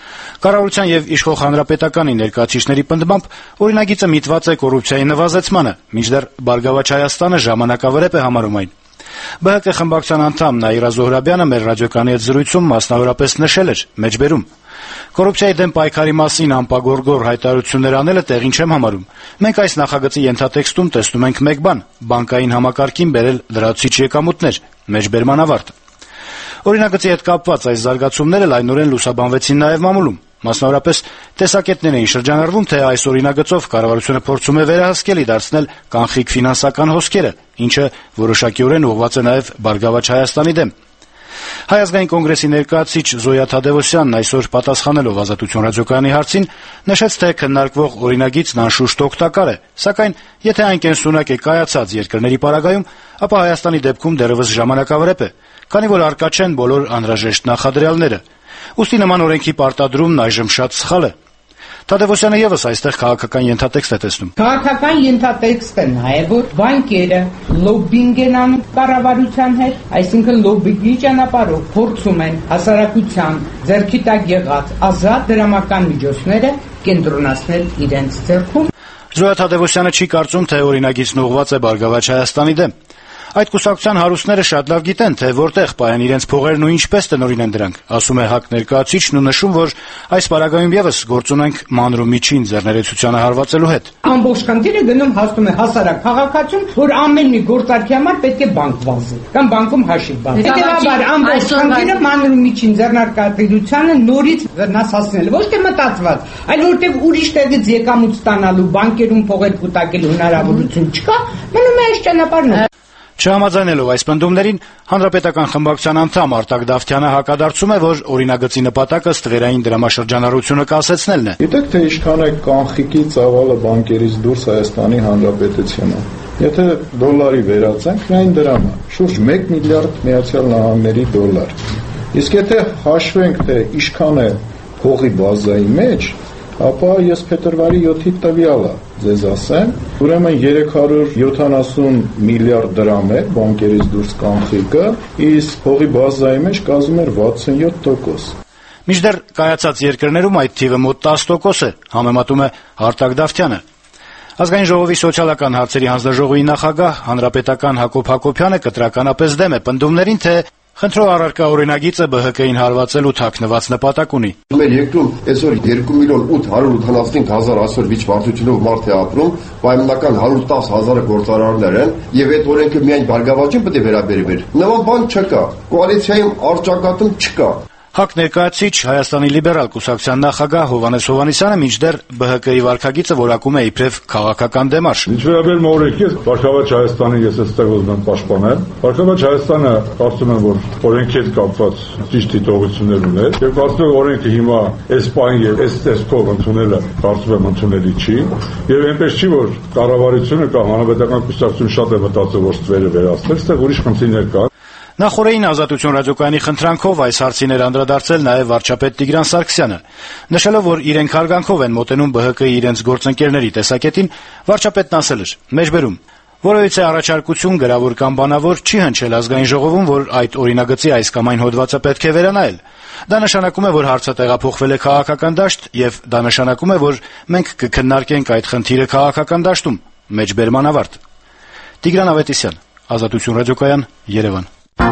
Կառավարության եւ իշխող հանրապետականի ներկայացուցիչների պնդմամբ օրինագիծը միտված է կոռուպցիայի նվազեցմանը, մինչդեռ «Բարգավաճ Հայաստանը» ժամանակավրեպ է համարում այն։ Բ Հ Կ խմբակցության անդամ Նաիրա Զոհրաբյանը մեր ռադիոկայանի հետ զրույցում մասնավորապես նշել էր. մեջբերում. «Կոռուպցիայի դեմ պայքարի մասին անպագորգոր հայտարարություններ անելը տեղին չեմ համարում։ Մենք այս նախագծի ենթատեքստում տեսնում ենք մեկ բան՝ բանկային համակարգին բերել լրացուցիչ եկամուտներ»։ Մեջբերման ավարտ։ Օրինագծի հետ կապված այս զարգացումները լայնորեն լուսաբանվեցին նաև մամուլում։ Մասնավորապես տեսակետներ էին շրջանառվում, թե այս օրինագծով կառավարությունը փորձում է վերահսկելի դարձնել կանխիկ ֆինանսական հոսքերը, ինչը որոշակիորեն ուղղված է նաև «Բարգավաճ Հայաստանի» դեմ։ Հայ ազգային կոնգրեսի ներկայացուցիչ Զոյա Թադևոսյանն այսօր պատասխանելով Ազատություն ռադիոկայանի հարցին նշեց, թե քննարկվող օրինագիծն անշուշտ օգտակար է, սակայն եթե այն կենսունակ է կայացած երկրների պարագայում, ապա Հայաստանի դեպքում դեռևս ժամանակավրեպ է, քանի որ առկա չեն բոլոր անհրաժեշտ նախադրյալները։ Ուստի նման օրենքի պարտադրումն այժմ շատ սխալ է։ Թադևոսյանը եւս այստեղ քաղաքական ենթատեքստ է տեսնում։ Քաղաքական ենթատեքստը նա է, որ բանկերը լոբինգ են անում կառավարության հետ, այսինքն լոբինգի ճանապարհով փորձում են հասարակության ձեռքի տակ եղած ազատ դրամական միջոցները կենտրոնացնել իրենց ձեռքում։ Զոյա Թադևոսյանը չի կարծում, թե օրինագիծն ուղղված է «Բարգավաճ Հայաստանի» դեմ։ Այդ կուսակցության հարուստները շատ լավ գիտեն, թե որտեղ պահեն իրենց փողերն ու ինչպես տնօրինեն դրանք, ասում է ՀԱԿ ներկայացուցիչն ու նշում, որ այս պարագայում եւս գործ ունենք մանրումիջին ձեռներեցությանը հարվածելու հետ։ Ամբողջ խնդիրը գնում հասնում է հասարակ քաղաքացուն, որ ամեն մի գործարքի համար պետք է բանկ վազի կամ բանկում հաշիվ բացի։ Հետևաբար ամբողջ խնդիրը մանրումիջին ձեռնարկատիրությանը նորից վնասացնել, ոչ թե մտածված, այլ որտեղ ուրիշ տեղից եկամուտ ստանալու բանկերում փողեր կուտակելու հնարավորություն չկա, մնում է այս ճանապարհն։ Չհամաձայնելով այս պնդումներին, հանրապետական խմբակցության անդամ Արտակ Դավթյանը հակադարձում է, որ օրինագծի նպատակը ստվերային դրամաշրջանառությունը կասեցնելն է։ Գիտեք, թե ինչքան է կանխիկի ծավալը բանկերից դուրս Հայաստանի Հանրապետությունը։ Եթե դոլարի վերածենք, միայն դրամը շուրջ մեկ միլիարդ Միացյալ Նահանգների դոլար։ Իսկ եթե հաշվենք, թե ինչքան է փողի բազայի մեջ, ապա ես փետրվարի յոթի տվյալը ձեզ ասեմ, ուրեմն երեք հարյուր յոթանասուն միլիարդ դրամ է բանկերից դուրս կանխիկը, իսկ փողի բազայի մեջ կազմում էր վաթսունյոթ տոկոս։ Մինչդեռ կայացած երկրներում այդ թիվը մոտ տասը տոկոս է, համեմատում է Արտակ Դավթյանը։ Ազգային ժողովի սոցիալական հարցերի հանձնաժողովի նախագահ հանրապետական Հակոբ Հակոբյանը կտրականապես դեմ է պնդումներին, թե խնդրող առարկա օրինագիծը Բ Հ Կ-ին հարվածելու թաքնված նպատակ ունի։ Մեր երկրում այսօր երկու միլիոն ութ հարյուր ութանասունհինգ հազար այսօր վիճվարդությունով մարդ է ապրում, պայմանական հարյուր տասը հազարը գործարարներ են, եւ այդ օրենքը միայն Բարգավաճին պետք է վերաբերվեր։ Նման բան չկա, կոալիցիայում արճակատում չկա։ ՀԱԿ ներկայացուցիչ Հայաստանի լիբերալ կուսակցության նախագահ Հովհաննես Հովհաննիսյանը մինչդեռ Բ Հ Կ-ի վարքագիծը որակում է իբրև քաղաքական դեմարշ։ Ինչ վերաբերում է օրենքի, Բարգավաճ Հայաստանի ես այստեղ ուզում եմ պաշտպանել։ Բարգավաճ Հայաստանը կարծում եմ, որ օրենքի հետ կապված ճիշտ դիտողություններ ուներ, եւ կարծում եմ օրենքը հիմա այս պահին եւ այս տեսքով ընդունելը կարծում եմ ընդունելի չի, եւ այնպես չի, որ կառավարությունը կամ հանրապետական կուսակցությունը շատ է մտածել, որ ստվերը վերացնել, այստեղ ուրիշ խնդիրներ կան։ Նախորդին Ազատություն ռադիոկայանի խնդրանքով այս հարցին էր անդրադարձել նաև վարչապետ Տիգրան Սարգսյանը, նշելով, որ իրենք հարգանքով են մոտենում Բ Հ Կ-ի իրենց գործընկերների տեսակետին, վարչապետն ասել էր. «Մեջբերում, որովհետեւ առաքարկություն գրավոր կամ բանավոր չի հնչել ազգային ժողովում, որ այդ օրինագծի այս կամ այն հոդվածը պետք է վերանայել։ Դա նշանակում է, որ հարցը տեղափոխվել է քաղաքական դաշտ, եւ դա նշանակում է, որ մենք կքննարկենք այդ խնդիրը քաղաքական դաշտում»։ Մեջբերման ավարտ։ Տիգրան Ավետիսյան, Ազատություն ռադիոկայան, Երևան։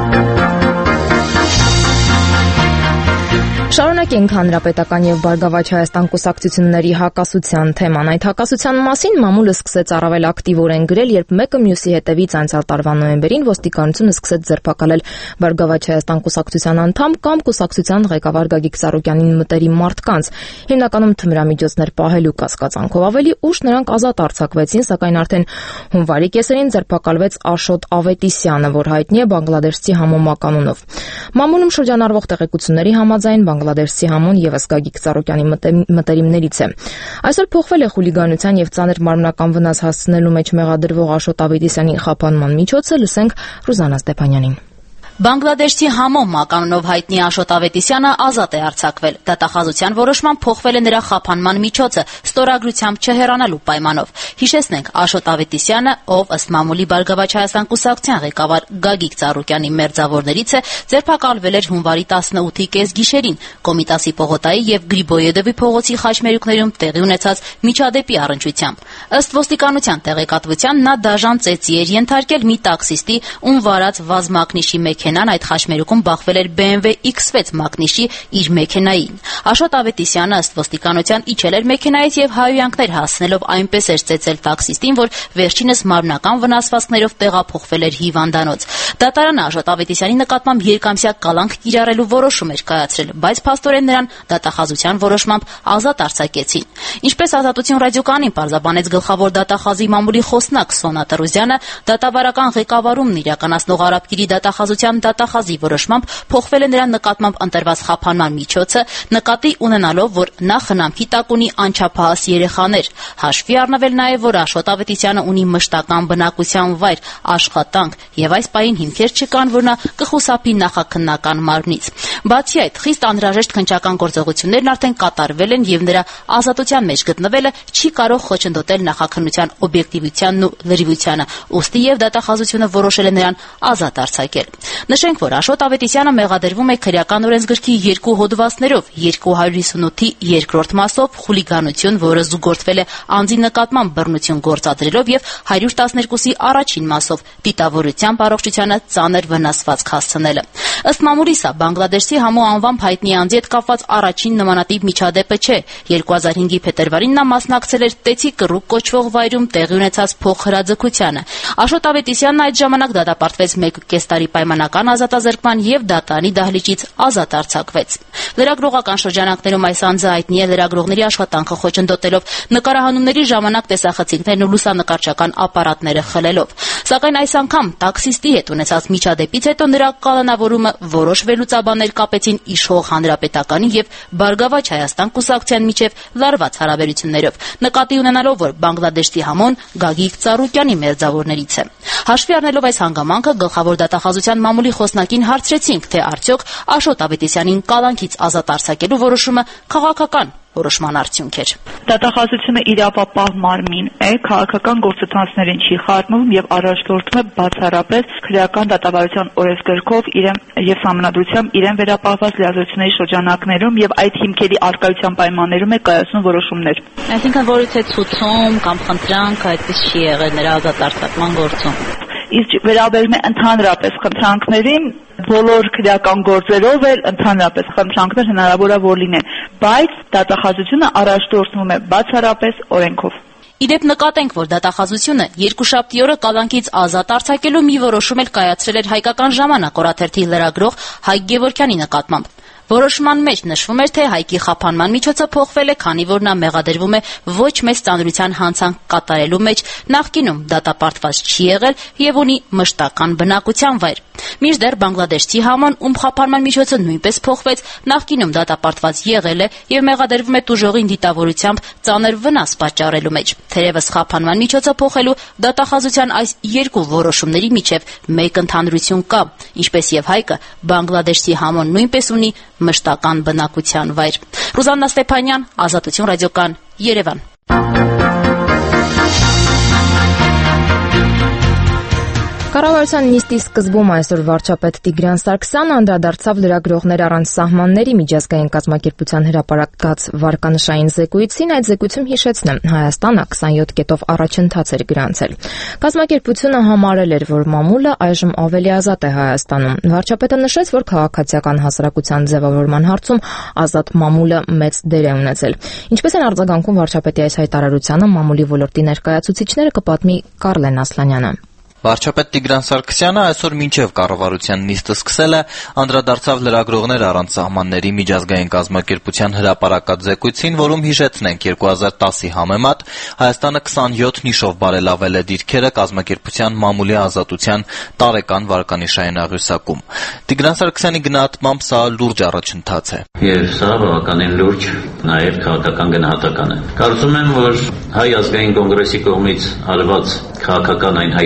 Շարունակենք Հանրապետական եւ Բարգավաճ Հայաստան կուսակցությունների հակասության թեման։ Այդ հակասության մասին մամուլը սկսեց առավել ակտիվորեն գրել, երբ մեկը մյուսի հետևից անցյալ տարվա նոյեմբերին ոստիկանությունը սկսեց ձերբակալել Բարգավաճ Հայաստան կուսակցության անդամ կամ կուսակցության ղեկավար Գագիկ Ծառուկյանին մտերիմ մարդկանց, հիմնականում թմրամիջոցներ պահելու կասկածանքով։ Ավելի ուշ նրանք ազատ արձակվեցին, սակայն արդեն հունվարի կեսերին ձերբակալվեց Աշոտ Ավետիսյանը, որ հայտնի է բանգլադեշցի Համոմակ անունով։ Մամուլում շրջանառվող տեղեկությունների համաձայն Բանգլադեշցի Համոն եւս Գագիկ Ծառուկյանի մտերիմներից է։ Այսօր փոխվել է խուլիգանության եւ ծանր մարմնական վնաս հասցնելու մեջ մեղադրվող Աշոտ Ավետիսյանի խափանման միջոցը, լսենք Ռուզանա Ստեփանյանին։ Բանգլադեշցի Համոմ մականունով հայտնի Աշոտ Ավետիսյանը ազատ է արձակվել։ Դատախազության որոշմամբ փոխվել է նրա խափանման միջոցը ստորագրությամբ չհեռանալու պայմանով։ Հիշեցնենք, Աշոտ Ավետիսյանը, ով ըստ մամուլի Բարգավաճ Հայաստան կուսակցության ղեկավար Գագիկ Ծառուկյանի մերձավորներից է, ձերբակալվել էր հունվարի տասնութի կեսգիշերին Կոմիտասի պողոտայի եւ Գրիբոյեդովի փողոցի խաչմերուկներում տեղի ունեցած միջադեպի առնչությամբ։ Ըստ ոստիկանության տեղեկատվության նա դաժան ծեծի էր ենթարկել մի տաքսիստի, ում վարած վազ մակնիշի մեքենան այդ խաչմերուկում բախվել էր B M W X six մակնիշի իր մեքենային։ Աշոտ Ավետիսյանը ըստ ոստիկանության իջել էր մեքենայից եւ հայհոյանքներ հասցնելով այնպես էր ծեծել տաքսիստին, որ վերջինս մարմնական վնասվածքներով տեղափոխվել էր հիվանդանոց։ Դատարանը Աշոտ Ավետիսյանի նկատմամբ երկամսյա կալանք կիրառելու որոշում էր կայացրել, բայց փաստորեն նրան դատախազության որոշմամբ ազատ արձակեցին։ Ինչպես Ազատություն ռադիոկայանին պարզաբանեց գլխավոր դատախազի մամուլի խոսնակ Սոնա Տրուզյանը, դատավարական ղեկավարումն իրականացնող Արաբկիրի դատախազության դատախազի որոշմամբ փոխվել է նրան նկատմամբ ընտրված խափանման միջոցը, նկատի ունենալով, որ նա խնամքի տակ ունի անչափահաս երեխաներ։ Հաշվի առնվել նաև, որ Աշոտ Ավետիսյանը ունի մշտական բնակության վայր, աշխատանք եւ այս պահին հիմքեր չկան, որ նա կխուսափի նախաքննական մարմնից։ Բացի այդ, խիստ անհրաժեշտ քննչական գործողություններն արդեն կատարվել են եւ նրա ազատության մեջ գտնվելը չի կարող խոչընդոտել նախաքննության օբյեկտիվությանն ու լրիվությանը, ուստի եւ դատախազությունը որոշել է նրան ազատ արձակել։ Նշենք, որ Աշոտ Ավետիսյանը մեղադրվում է քրեական օրենսգրքի երկու հոդվածներով, երկու հարյուր հիսունութի երկրորդ մասով խուլիգանություն, որը զուգորդվել է անձի նկատմամբ բռնություն գործադրելով եւ հարյուր տասներկուսի առաջին մասով դիտավորությամբ առողջությանը ծանր վնասվածք հասցնելը։ Ըստ մամուլի սա Բանգլադեշի Համո անվամբ հայտնի անձի հետ կապված առաջին նմանատիպ միջադեպը չէ։ երկու հազար հինգի փետրվարին նա մասնակցել էր Տեցի կռուկ կոչվող վայրում տեղի ունեցած փոխհրաձգությանը։ Աշոտ Ավետիսյանն այդ ժամանակ դատապարտվեց մեկ ու կես տարի պայմանական ազատազրկման եւ դատարանի դահլիճից ազատ արձակվեց։ Լրագրողական շրջանակներում այս անձը հայտնի է լրագրողների աշխատանքը խոչընդոտելով, նկարահանումների ժամանակ տեսախցիկներն ու լուսանկարչական ապարատները խլելով։ Սակայն այս անգամ տաքսիստի հետ ունեցած միջադեպից հետո նրա կալանավորումը որոշ վերլուծաբաններ կապեցին իշխող Հանրապետականի եւ Բարգավաճ Հայաստան կուսակցության միջև լարված հարաբերություններով, նկատի ունենալով, որ Բանգլադեշի Համոն Գագիկ Ծառուկյանի մերձավորներից է։ Հաշվի առնելով այս հանգամանքը, գլխավոր դատախազության մամուլի խոսնակին հարցրեցինք, թե արդյոք Աշոտ Ավետիսյանին կալանքից ազատ արձակելու որոշումը քաղաքական որոշման արդյունք էր։ Դատախազությունը իրավապահ մարմին է, քաղաքական գործընթացներին չի խառնում եւ առաջնորդում է բացառապես քրեական դատավարության օրենսգրքով իրեն եւ համանդրությամբ իրեն վերապահված լիազորությունների շրջանակներում եւ այդ հիմքերի արկայության պայմաններում է կայացնում որոշումներ։ Այսինքն որից է ցուցում կամ խնդրանք այդպես չի եղել նրա ազատ արձակման գործում։ Իսկ վերաբերում է ընդհանրապես խնդրանքներին, բոլոր քրեական գործերով էլ ընդհանրապես խնդրանքներ հնարավոր է որ լինեն, բայց դատախազությունը առաջնորդվում է բացառապես օրենքով։ Իդեպ նկատենք, որ դատախազությունը երկուշաբթի օրը կալանքից ազատ արձակելու մի որոշում էլ կայացրել էր Հայկական ժամանակ օրաթերթի լրագրող Հայկ Գևորգյանի նկատմամբ։ Որոշման մեջ նշվում էր, թե Հայկի խափանման միջոցը փոխվել է, քանի որ նա մեղադրվում է ոչ մեծ ծանրության հանցանք կատարելու մեջ, նախկինում դատապարտված չի եղել եւ ունի մշտական բնակության վայր։ Մինչդեռ Բանգլադեշի Համոն, ում խափանման միջոցը նույնպես փոխվեց, նախկինում դատապարտված եղել է եւ մեղադրվում է տուժողին դիտավորությամբ ծանր վնաս պատճառելու մեջ։ Թերևս խափանման միջոցը փոխելու դատախազության այս երկու որոշումների միջև մեկ ընդհանրություն կա, ինչպես եւ Հայկը, Բանգլադեշի Համոն նույնպես ունի մշտական բնակության վայր։ Ռուզաննա Ստեփանյան, Ազատություն ռադիոկայան, Երևան։ Կառավարության նիստի սկզբում այսօր վարչապետ Տիգրան Սարգսյանը անդրադարձավ լրագրողներ առանց սահմանների միջազգային կազմակերպության հրապարակած վարկանշային զեկույցին, այդ զեկույցում հիշեցնեմ, Հայաստանը քսանյոթ կետով առաջընթաց էր գրանցել։ Կազմակերպությունը համարել էր, որ մամուլը այժմ ավելի ազատ է Հայաստանում։ Վարչապետը նշեց, որ քաղաքացիական հասարակության ձևավորման հարցում ազատ մամուլը մեծ դեր է ունեցել։ Ինչպես են արձագանքում վարչապետի այս հայտարարությանը մամուլի ոլորտի ներկայացուցիչները, կպատմի Կարլեն Ասլանյանը։ Վարչապետ Տիգրան Սարգսյանը այսօր մինչև կառավարության նիստը սկսել է, անդրադարձավ լրագրողներ առանց սահմանների միջազգային կազմակերպության հրապարակած զեկույցին, որում հիշեցնենք երկու հազար տասի համեմատ Հայաստանը քսանյոթ նիշով բարելավել է դիրքերը կազմակերպության մամուլի ազատության տարեկան վարկանիշային աղյուսակում։ Տիգրան Սարգսյանի գնահատմամբ սա լուրջ առաջընթաց է։ Եվ սա բավականին լուրջ նաև քաղաքական գնահատական է։ Կարծում եմ, որ Հայ ազգային կոնգրեսի կողմից արված քաղաքական այն հայտարարությունները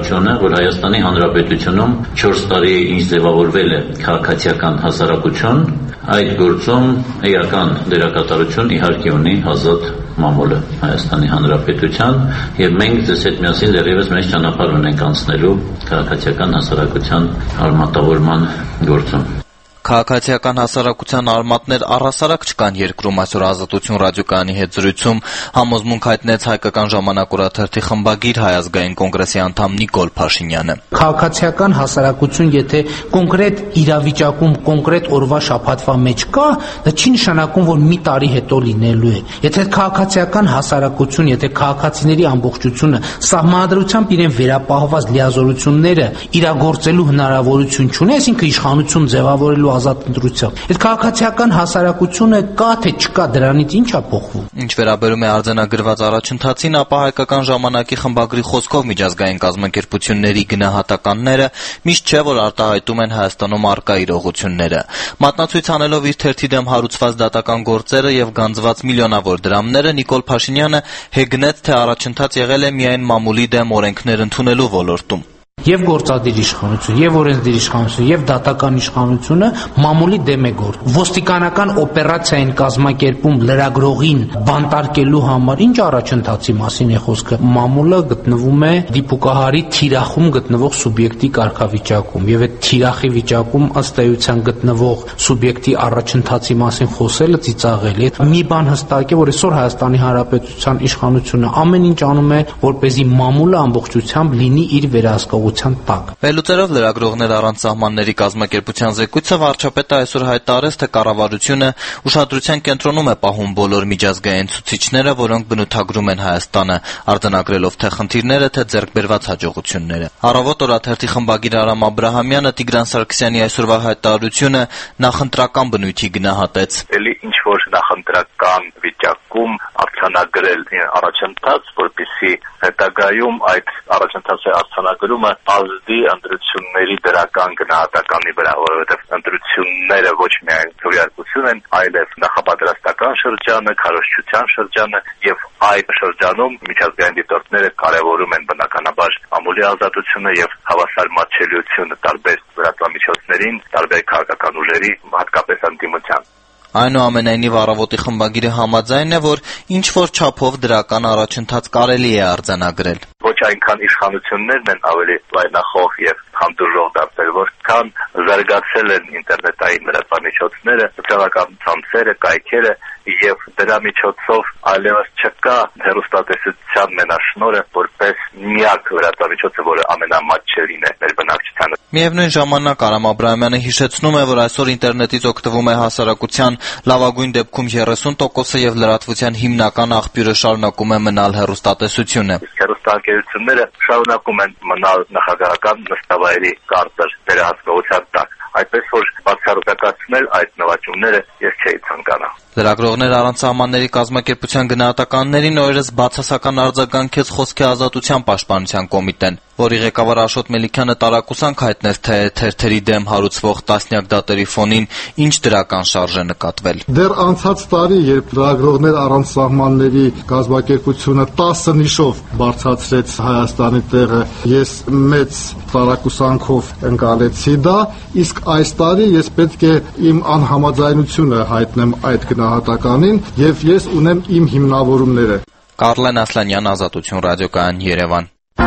հայտարարությունը, որ Հայաստանի Հանրապետությունում չորս տարի է ինչ ձևավորվել է քաղաքացիական հասարակություն, այդ գործում էական դերակատարություն իհարկե ունի ազատ մամուլը Հայաստանի Հանրապետության, եւ մենք ձեզ հետ միասին դեռևս մեծ ճանապարհ ունենք անցնելու քաղաքացիական հասարակության արմատավորման գործում։ Քաղաքացիական հասարակության արմատներ առհասարակ չկան երկրում, այսօր Ազատություն ռադիոկայանի հետ զրույցում համոզմունք հայտնեց Հայկական ժամանակ օրաթերթի խմբագիր Հայ ազգային կոնգրեսի անդամ Նիկոլ Փաշինյանը։ Քաղաքացիական հասարակություն, եթե կոնկրետ իրավիճակում, կոնկրետ օրվա շաբաթվա մեջ կա, դա չի նշանակում, որ մի տարի հետո լինելու է։ Եթե քաղաքացիական հասարակություն, եթե քաղաքացիների ամբողջությունը սահմանադրությամբ իրեն վերապահված լիազորությունները իրագործելու հնարավորություն չունի, այսինքն իշխանություն ձևավորելու ազատ ընտրությամբ։ Այդ քաղաքացիական հասարակությունը կա թե չկա, դրանից ի՞նչ է փոխվում։ Ինչ վերաբերում է արձանագրված առաջընթացին, ապա Հայկական ժամանակի խմբագրի խոսքով միջազգային կազմակերպությունների գնահատականները միշտ չէ, որ արտահայտում են Հայաստանում առկա իրողությունները։ Մատնացույց անելով իր թերթի դեմ հարուցված դատական գործերը եւ գանձված միլիոնավոր դրամները, Նիկոլ Փաշինյանը հեգնեց, թե առաջընթաց եղել է միայն մամուլի դեմ օրենքներ ընդունելու ոլորտում։ Եվ գործադիր իշխանություն, եւ օրենսդիր իշխանություն, եւ դատական իշխանությունը մամուլի դեմ է գործում։ Ոստիկանական օպերացիային կազմակերպում լրագրողին բանտարկելու համար ինչ առաջընթացի մասին է խոսքը։ Մամուլը գտնվում է դիպուկահարի թիրախում գտնվող սուբյեկտի կարգավիճակում, եւ այդ թիրախի վիճակում ըստ էության գտնվող սուբյեկտի առաջընթացի մասին խոսելը ծիծաղելի է։ Մի բան հստակ է, որ այսօր Հայաստանի Հանրապետության իշխանությունը ամեն ինչ անում է, որպեսզի մամուլը ամբողջությամբ լինի իր վերահսկողության տակ։ Վերլուծելով լրագրողներ առանց սահմանների կազմակերպության զեկույցը, վարչապետը այսօր հայտարարեց, թե կառավարությունը ուշադրության կենտրոնում է պահում բոլոր միջազգային ցուցիչները, որոնք բնութագրում են Հայաստանը, արձանագրելով թե խնդիրները, թե ձեռքբերված հաջողությունները։ Առավոտ օրաթերթի խմբագիր Արամ Աբրահամյանը Տիգրան Սարգսյանի այսօրվա հայտարարությունը նախընտրական բնույթի գնահատեց։ Էլի ինչ որ նախընտրական վիճակում արձանագրել առաջընթաց, որպեսզի հետագայում այդ առաջընթացի արձանագրումը ազդի ընտրությունների դրական գնահատականի վրա, որովհետև ընտրությունները ոչ միայն քվեարկություն են, այլև նախապատրաստական շրջանը, քարոզչության շրջանը եւ այդ շրջանում միջազգային դիտորդները կարևորում են բնականաբար մամուլի ազատությունը եւ հավասար մատչելիությունը տարբեր լրատվամիջոցներին, տարբեր քաղաքական ուժերի, հատկապես ընդդիմության։ Այնուամենայնիվ առավոտի խմբագիրը համաձայն է, որ ինչ որ չափով դրական առաջընթաց կարելի է արձանագրել։ Ոչ այնքան իշխանություններն են ավելի լայնախոհ եւ հանդուրժող դարձել, որքան զարգացել են ինտերնետային լրատվամիջոցները, սոցիալական ցանցերը, կայքերը եւ դրա միջոցով այլևս չկա հեռուստատեսության մենաշնորհը որպես միակ լրատվամիջոցը, որը ամենամատչելին է մեր բնակչությանը։ Միևնույն ժամանակ Արամ Աբրահամյանը հիշեցնում է, որ այսօր ինտերնետից օգտվում է հասարակության լավագույն դեպքում երեսուն տոկոսը եւ լրատվության հիմնական աղբյուրը շարունակում է մնալ հեռուստատեսությունը։ Հեռուստաընկերությունները շարունակում են մնալ նախագահական նստավայրի կարծր վերահսկողության տակ, այդպես որ բացառությամբ այդ նվաճումները ես չէի ցանկանա։ Լրագրողներ առանց սահմանների կազմակերպության գնահատականներին օրերս բացասական արձագանքեց Խոսքի ազատության պաշտպանության կոմիտեն, որի ղեկավար Աշոտ Մելիքյանը տարակուսանք հայտնեց, թե թերթերի դեմ հարուցվող տասնյակ դատերի ֆոնին ինչ դրական շարժ է նկատվել։ Դեռ անցած տարի, երբ լրագրողներ առանց սահմանների կազմակերպությունը տասը նիշով բարձրացրեց Հայաստանի տեղը, ես մեծ տարակուսանքով ընկալեցի դա, իսկ այս տարի ես պետք է իմ անհամաձայնությունը հայտնեմ այդ գնահատականին եւ ես ունեմ իմ հիմնավորումները։ Կարլեն Ասլանյան, Ազատություն ռադիոկայան, Երևան։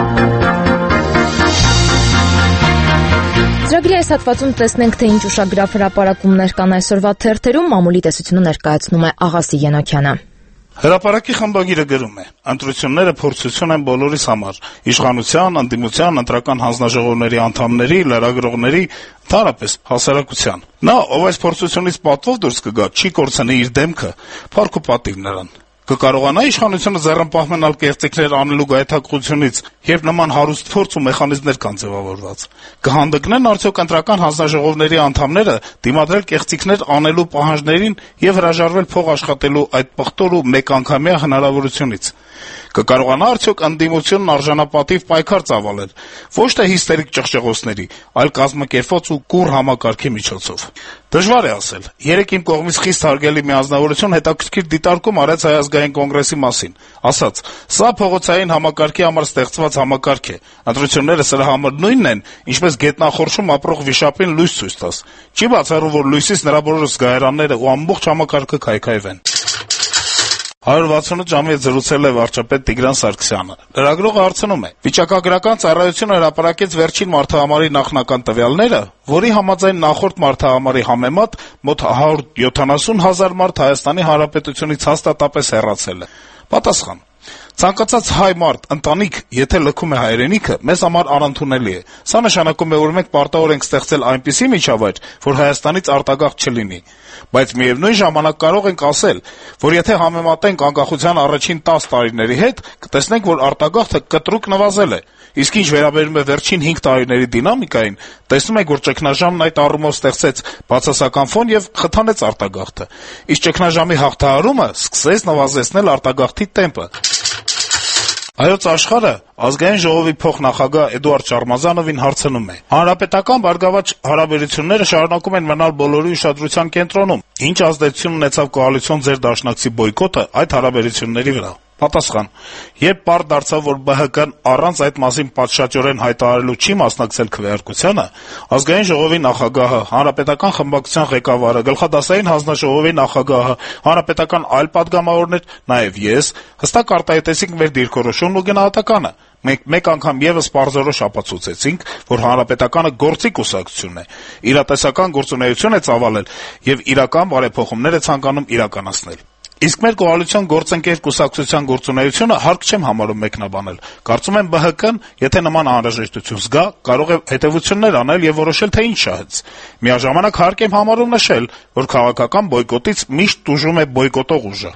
Ծրագրի այս հատվածում տեսնենք, թե ինչ ուշագրավ հրապարակումներ կան այսօրվա թերթերում, մամուլի տեսությունը ներկայացնում է Աղասի Ենոքյանը։ Հրապարակի խմբագիրը գրում է. ընտրությունները փորձություն են բոլորիս համար՝ իշխանության, ընդդիմության, ընտրական հանձնաժողովների անդամների, լրագրողների, ընդհանրապես հասարակության։ Նա, ով այս փորձությունից պատվով դուրս կգա, չի կորցնի իր դեմքը, փառք ու պատիվ նրան։ Կկարողանա իշխանությունը ձեռնպահ մնալ կեղծիքներ անելու գայթակղությունից, երբ նման հարուստ փորձ ու մեխանիզմներ կան ձևավորված։ Կհանդգնեն արդյոք ընտրական հանձնաժողովների անդամները դիմադրել կեղծիքներ անելու պահանջներին եւ հրաժարվել փող աշխատելու այդ պղտոր ու մեկանգամյա հնարավորությունից։ Կկարողանա արդյոք ընդդիմությունն արժանապատիվ պայքար ծավալել, ոչ թե հիստերիկ ճղճղոցների, այլ կազմակերպված ու կուռ համակարգի միջոցով։ Դժվար է ասել։ Երեկ իմ կողմից խիստ հարգելի մի անձնավորություն հետաքրքիր դիտարկում արեց Հայ ազգային կոնգրեսի մասին։ Ասաց. «Սա փողոցային համակարգի համար ստեղծված համակարգ է։ Ընտրությունները սրա համար նույնն են, ինչպես գետնախորշում ապրող վիշապին լույս ցույց տաս։ Չի բացառում, որ լույսից նրա բոլոր զգայարանները ու ամբողջ համակարգը քայքայվեն»։ one sixty-eight ժամի հետ զրուցել է վարչապետ Տիգրան Սարգսյանը։ Լրագրողը հարցնում է. «Վիճակագրական ծառայությունը հրապարակեց վերջին մարդահամարի նախնական տվյալները, որի համաձայն նախորդ մարդահամարի համեմատ մոտ one hundred seventy thousand մարդ Հայաստանի Հանրապետությունից հաստատապես հեռացել է»։ Պատասխան. «Ցանկացած հայ մարդ, ընտանիք, եթե լքում է հայրենիքը, մեզ համար անընդունելի է։ Սա նշանակում է, որ մենք պարտավոր ենք ստեղծել այնպիսի միջավայր, որ Հայաստանից արտագաղթ չլինի։ Բայց միևնույն ժամանակ կարող ենք ասել, որ եթե համեմատենք անկախության առաջին տասը տարիների հետ, կտեսնենք, որ արտագաղթը կտրուկ նվազել է։ Իսկ ինչ վերաբերում է վերջին հինգ տարիների դինամիկային, տեսնում ենք, որ ճգնաժամն այդ առումով ստեղծեց բացասական ֆոն եւ խթանեց արտագաղթը։ Իսկ ճգնաժամի հաղթահարումը սկսեց նվազեցնել արտագաղթի տեմպը»։ Հայոց Աշխարհը Ազգային ժողովի փոխնախագահ Էդուարդ Շարմազանովին հարցնում է. «Հանրապետական բարգավաճ հարաբերությունները շարունակում են մնալ բոլորի ուշադրության կենտրոնում։ Ինչ ազդեցություն ունեցավ կոալիցիոն ձեր դաշնակցի բոյկոտը այդ հարաբերությունների վրա»։ Պատասխան. «Երբ պարզ դարձավ, որ ԲՀԿ-ն առանց այդ մասին պատշաճորեն հայտարարելու չի մասնակցել քվեարկությանը, Ազգային ժողովի նախագահը, Հանրապետական խմբակցության ղեկավարը, Գլխադասային հանձնաժողովի նախագահը, հանրապետական այլ պատգամավորներ, նաեւ ես հստակ արտահայտեցինք մեր դիրքորոշումն ու գնահատականը։ Մենք մեկ անգամ եւս պարզորոշ ապացուցեցինք, որ Հանրապետականը գործի կուսակցություն է, իրատեսական գործունեություն է ծավալել եւ իրական բարեփոխումներ է ցանկանում իրականացնել։ Իսկ մեր կոալիցիոն գործընկեր կուսակցության գործունեությունը հարկ չեմ համարում մեկնաբանել։ Կարծում եմ ԲՀԿ-ն, եթե նման անհրաժեշտություն զգա, կարող է հետեւություններ անել եւ որոշել, թե ինչ շահեց։ Միաժամանակ հարկ եմ համարում նշել, որ քաղաքական բոյկոտից միշտ տուժում է բոյկոտող ուժը»։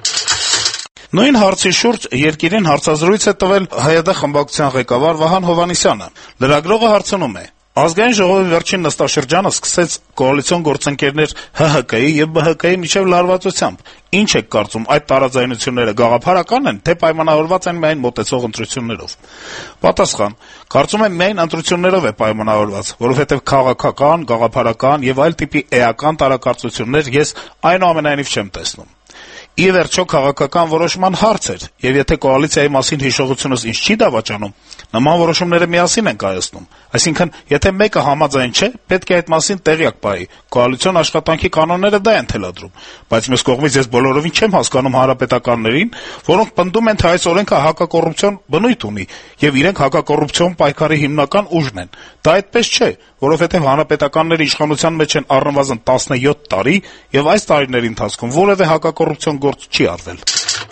Նույն հարցի շուրջ Երկիրին հարցազրույց է տվել ՀՅԴ խմբակցության ղեկավար Վահան Հովհաննիսյանը։ Լրագրողը հարցնում է. «Ազգային ժողովի վերջին նստաշրջանը սկսեց կոալիցիոն գործընկերներ ՀՀԿ-ի եւ ԲՀԿ-ի միջեւ լարվածությամբ։ Ինչ եք կարծում, այդ տարաձայնությունները գաղափարական են, թե պայմանավորված են միայն մոտեցող ընտրություններով»։ Պատասխան. «Կարծում եմ միայն ընտրություններով է պայմանավորված, որովհետեւ քաղաքական, գաղափարական եւ այլ տիպի էական տարակարծություններ ես այնուամենայնիվ չեմ տեսնում։ Ի վերջո քաղաքական որոշման հարց էր, եւ եթե կոալիցիայի մասին հիշողությունս ինձ չի դավաճանում, նման որոշումները միասին են կայացնում։ Այսինքն, եթե մեկը համաձայն չէ, պետք է այդ մասին տեղյակ պահի։ Կոալիցիոն աշխատանքի կանոնները դա են թելադրում։ Բայց մյուս կողմից ես բոլորովին չեմ հասկանում հանրապետականներին, որոնք պնդում են, թե այս օրենքը հակակոռուպցիոն բնույթ ունի, եւ իրենք հակակոռուպցիոն պայքարի հիմնական ուժն են։ Դա այդպես չէ, որովհետեւ հանրապետականները իշխանության մեջ են առնվազն տասնյոթ տարի, եւ այս տարիների ընթացքում որեւէ հակակոռուպցիոն գործ չի արվել»։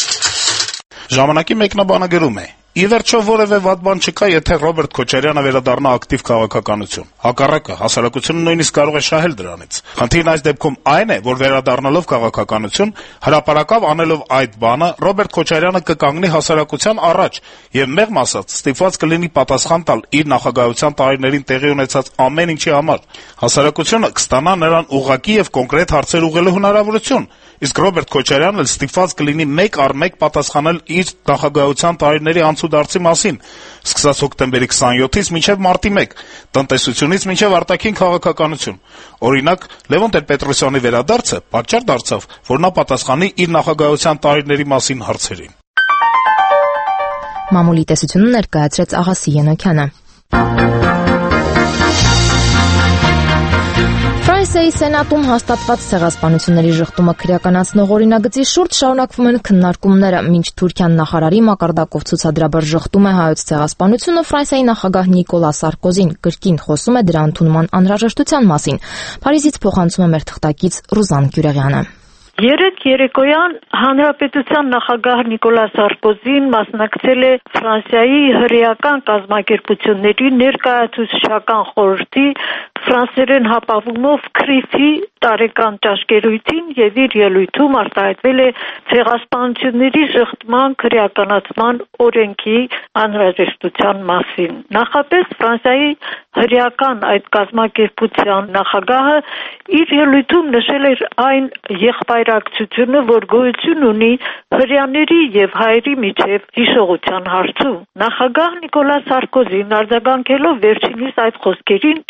Ժամանակի մեկնաբանը գրում է. «Ի վերջո որևէ վատ բան չկա, եթե Ռոբերտ Քոչարյանը վերադառնա ակտիվ քաղաքականություն։ Հակառակը, հասարակությունը նույնիսկ կարող է շահել դրանից։ Խնդիրն այս դեպքում այն է, որ վերադառնալով քաղաքականություն, հրապարակավ անելով այդ բանը, Ռոբերտ Քոչարյանը կկանգնի հասարակության առաջ եւ մեղմ ասած ստիպված կլինի պատասխան տալ իր նախագահության տարիներին տեղի ունեցած ամեն ինչի համար։ Հասարակությունը կստանա նրան ուղղակի եւ կոնկրետ հարցեր ուղղելու հնարավորություն։ Իսկ Ռոբերտ Քոչարյանն էլ ստիպված կլինի մեկ առ մեկ պատասխանել իր նախագահության տարիների անցուդարձի մասին, սկսած հոկտեմբերի քսաներկուից մինչև մարտի մեկը, տնտեսությունից մինչև արտաքին քաղաքականություն։ Օրինակ, Լևոն Տեր-Պետրոսյանի վերադարձը պատճառ դարձավ, որ նա պատասխանի իր նախագահության տարիների մասին հարցերին»։ Մամուլի տեսությունը ներկայացրեց Աղասի Ենոքյանը։ Ֆրանսիայի Սենատում հաստատված ցեղասպանությունների շղթումը քրեականացնող օրինագծի շուրջ շարունակվում են քննարկումները, մինչ Թուրքիան նախարարի մակարդակով ցուցադրաբար շղթում է հայոց ցեղասպանությունը, Ֆրանսիայի նախագահ Նիկոլա Սարկոզին կրկին խոսում է դրա ընդունման անհրաժեշտության մասին։ Փարիզից փոխանցում է մեր թղթակից Ռուզան Գյուրեղյանը։ Երեկ երեկոյան հանրապետության նախագահ Նիկոլա Սարկոզին մասնակցել է Ֆրանսիայի հրեական կազմակերպությունների ներկայացուցչական խորհրդի ֆրանսերեն հապավումով քրիֆի տարեկան ճաշկերույթին եւ իր ելույթում արտահայտվել է ցեղասպանությունների շղթման քրեականացման օրենքի անհրաժեշտության մասին։ Նախապես Ֆրանսիայի հրեական այդ կազմակերպության նախագահը իր ելույթում նշել էր այն եղբայրակցությունը, որ գոյություն ունի հրեաների եւ հայերի միջև հիշողության հարցում։ Նախագահ Նիկոլա Սարկոզին արձագանքելով վերջինիս այդ խոսքերին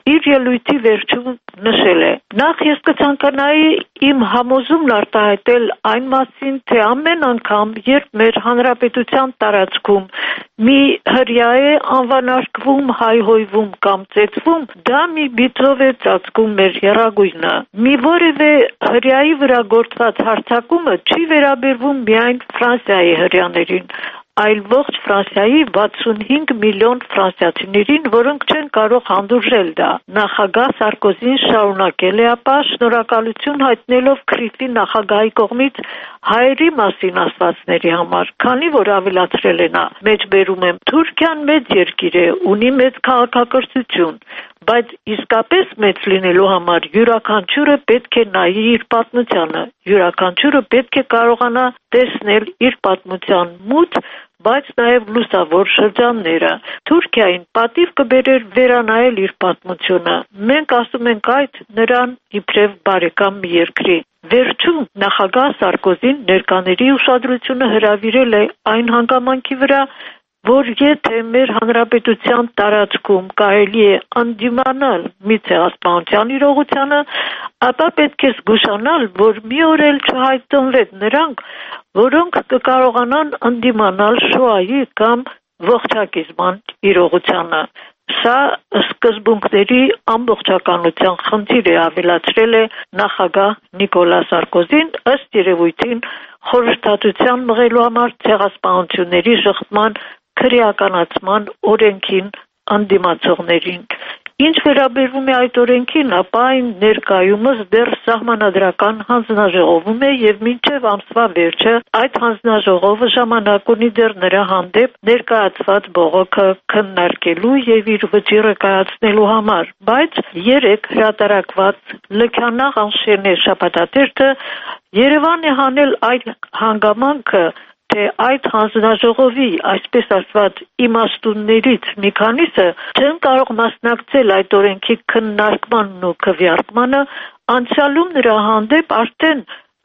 իր ելույթի վերջում նշել է. «Նախ ես կցանկանայի իմ համոզումն արտահայտել այն մասին, թե ամեն անգամ, երբ մեր հանրապետության տարածքում մի հրյա է անվանարկվում, հայհոյվում կամ ծեծվում, դա մի բիծով է ծածկում մեր եռագույնը։ Մի որևէ հրյայի վրա գործված հարձակումը չի վերաբերվում միայն Ֆրանսիայի հրյաներին, այլ ողջ Ֆրանսիայի վաթսունհինգ միլիոն ֆրանսիացիներին, որոնք չեն կարող հանդուրժել դա»։ Նախագահ Սարկոզին շարունակել է ապա շնորհակալություն հայտնելով Քրիֆի նախագահի կողմից հայերի մասին ասվածների համար, քանի որ ավելացրել է նա. «Մեջբերում եմ, Թուրքիան մեծ երկիր է, ունի մեծ քաղաքակրթություն, բայց իսկապես մեծ լինելու համար յուրաքանչյուրը պետք է նայի իր պատմությանը, յուրաքանչյուրը պետք է կարողանա տեսնել իր պատմության մութ, բայց նաև լուսավոր շրջանները։ Թուրքիային պատիվ կբերեր վերանայել իր պատմությունը։ Մենք ասում ենք այդ նրան իբրև բարեկամ մի երկրի»։ Վերջում նախագահ Սարկոզին ներկաների ուշադրությունը հրավիրել է այն հանգամանքի վրա, որ եթե մեր հանրապետության տարածքում կարելի է ընդդիմանալ մի ցեղասպանության իրողությանը, ապա պետք է զգուշանալ, որ մի օր էլ չհայտնվեն նրանք, որոնք կկարողանան ընդդիմանալ Շոայի կամ ողջակիզման իրողությանը։ Սա սկզբունքների ամբողջականության խնդիր է, ավելացրել է նախագահ Նիկոլա Սարկոզին, ըստ երևույթին խորհրդատվության մղելու համար ցեղասպանությունների շղթման քրեականացման օրենքին ընդդիմացողներին։ Ինչ վերաբերվում է այդ օրենքին, ապա այն ներկայումս դեռ սահմանադրական հանձնաժողովում է եւ մինչեւ ամսվա վերջը այդ հանձնաժողովը ժամանակ ունի դեռ նրա հանդեպ ներկայացված բողոքը քննարկելու եւ իր վճիռը կայացնելու համար, բայց երեք հրատարակված լքյանաղ անշերնե շաբաթաթերթը Երևան է հանել այդ հանգամանքը, թե այդ հանձնաժողովի, այսպես ասված, իմաստուններից մի քանիսը չեն կարող մասնակցել այդ օրենքի քննարկմանն ու քվեարկմանը, անցյալում նրա հանդեպ արդեն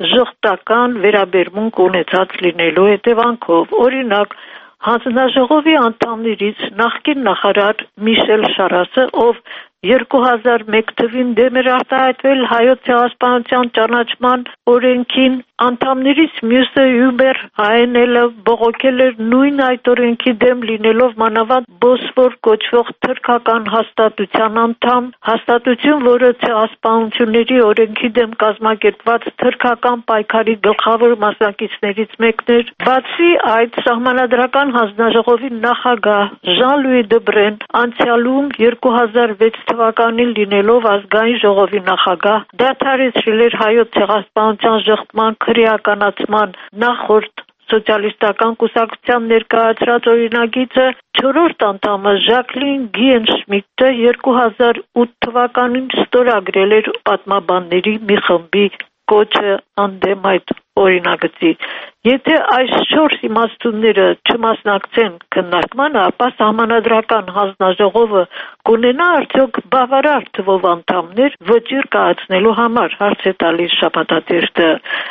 ժխտական վերաբերմունք ունեցած լինելու հետևանքով։ Օրինակ, հանձնաժողովի անդամներից նախկին նախարար Միշել Շարասը, ով երկու հազար մեկ թվին դեմ էր արտահայտվել հայոց ցեղասպանության ճանաչման օրենքին, անդամներից մյուսը Յուբեր Հայենելը բողոքել էր նույն այդ օրենքի դեմ լինելով մանավանդ Բոսֆոր կոչվող թրքական հաստատության անդամ, հաստատություն, որը ցեղասպանությունների օրենքի դեմ կազմակերպված թրքական պայքարի գլխավոր մասնակիցներից մեկն էր։ Բացի այդ, սահմանադրական հանձնաժողովի նախագահ Ժան-Լուի Դեբրեն անցյալում երկու հազար վեց թվականին լինելով ազգային ժողովի նախագահ դադարեցրել էր հայոց ցեղասպանության ժխտման քրեականացման նախորդ սոցիալիստական կուսակցության ներկայացրած օրինագիծը չորրորդ անդամը Ժակլին Գիենշմիդտը երկու հազար ութ թվականին ստորագրել էր պատմաբանների մի խմբի կոչը ընդդեմ այդ օրինագծի։ Եթե այս չորս իմաստունները չմասնակցեն քննարկմանը, ապա սահմանադրական հանձնաժողովը կունենա արդյոք բավարար թվով անդամներ վճիռ կայացնելու համար, հարց է տալիս շաբաթաթերթը,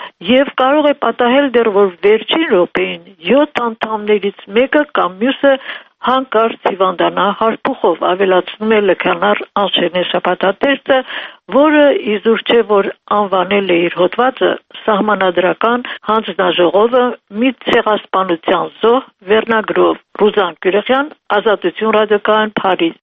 եւ կարող է պատահել դեռ, որ վերջին րոպեին յոթ անդամներից մեկը կամ մյուսը հանկարծ հիվանդանա հարփուխով, ավելացնում է լքանար անշերնե շաբաթաթերթը, որը իզուր չէ, որ անվանել է իր հոդվածը սահմանադրական հանձնաժողովը մի ցեղասպանության զոհ վերնագրով։ Ռուզան Կյուրեխյան, Ազատություն ռադիոկայան, Փարիզ։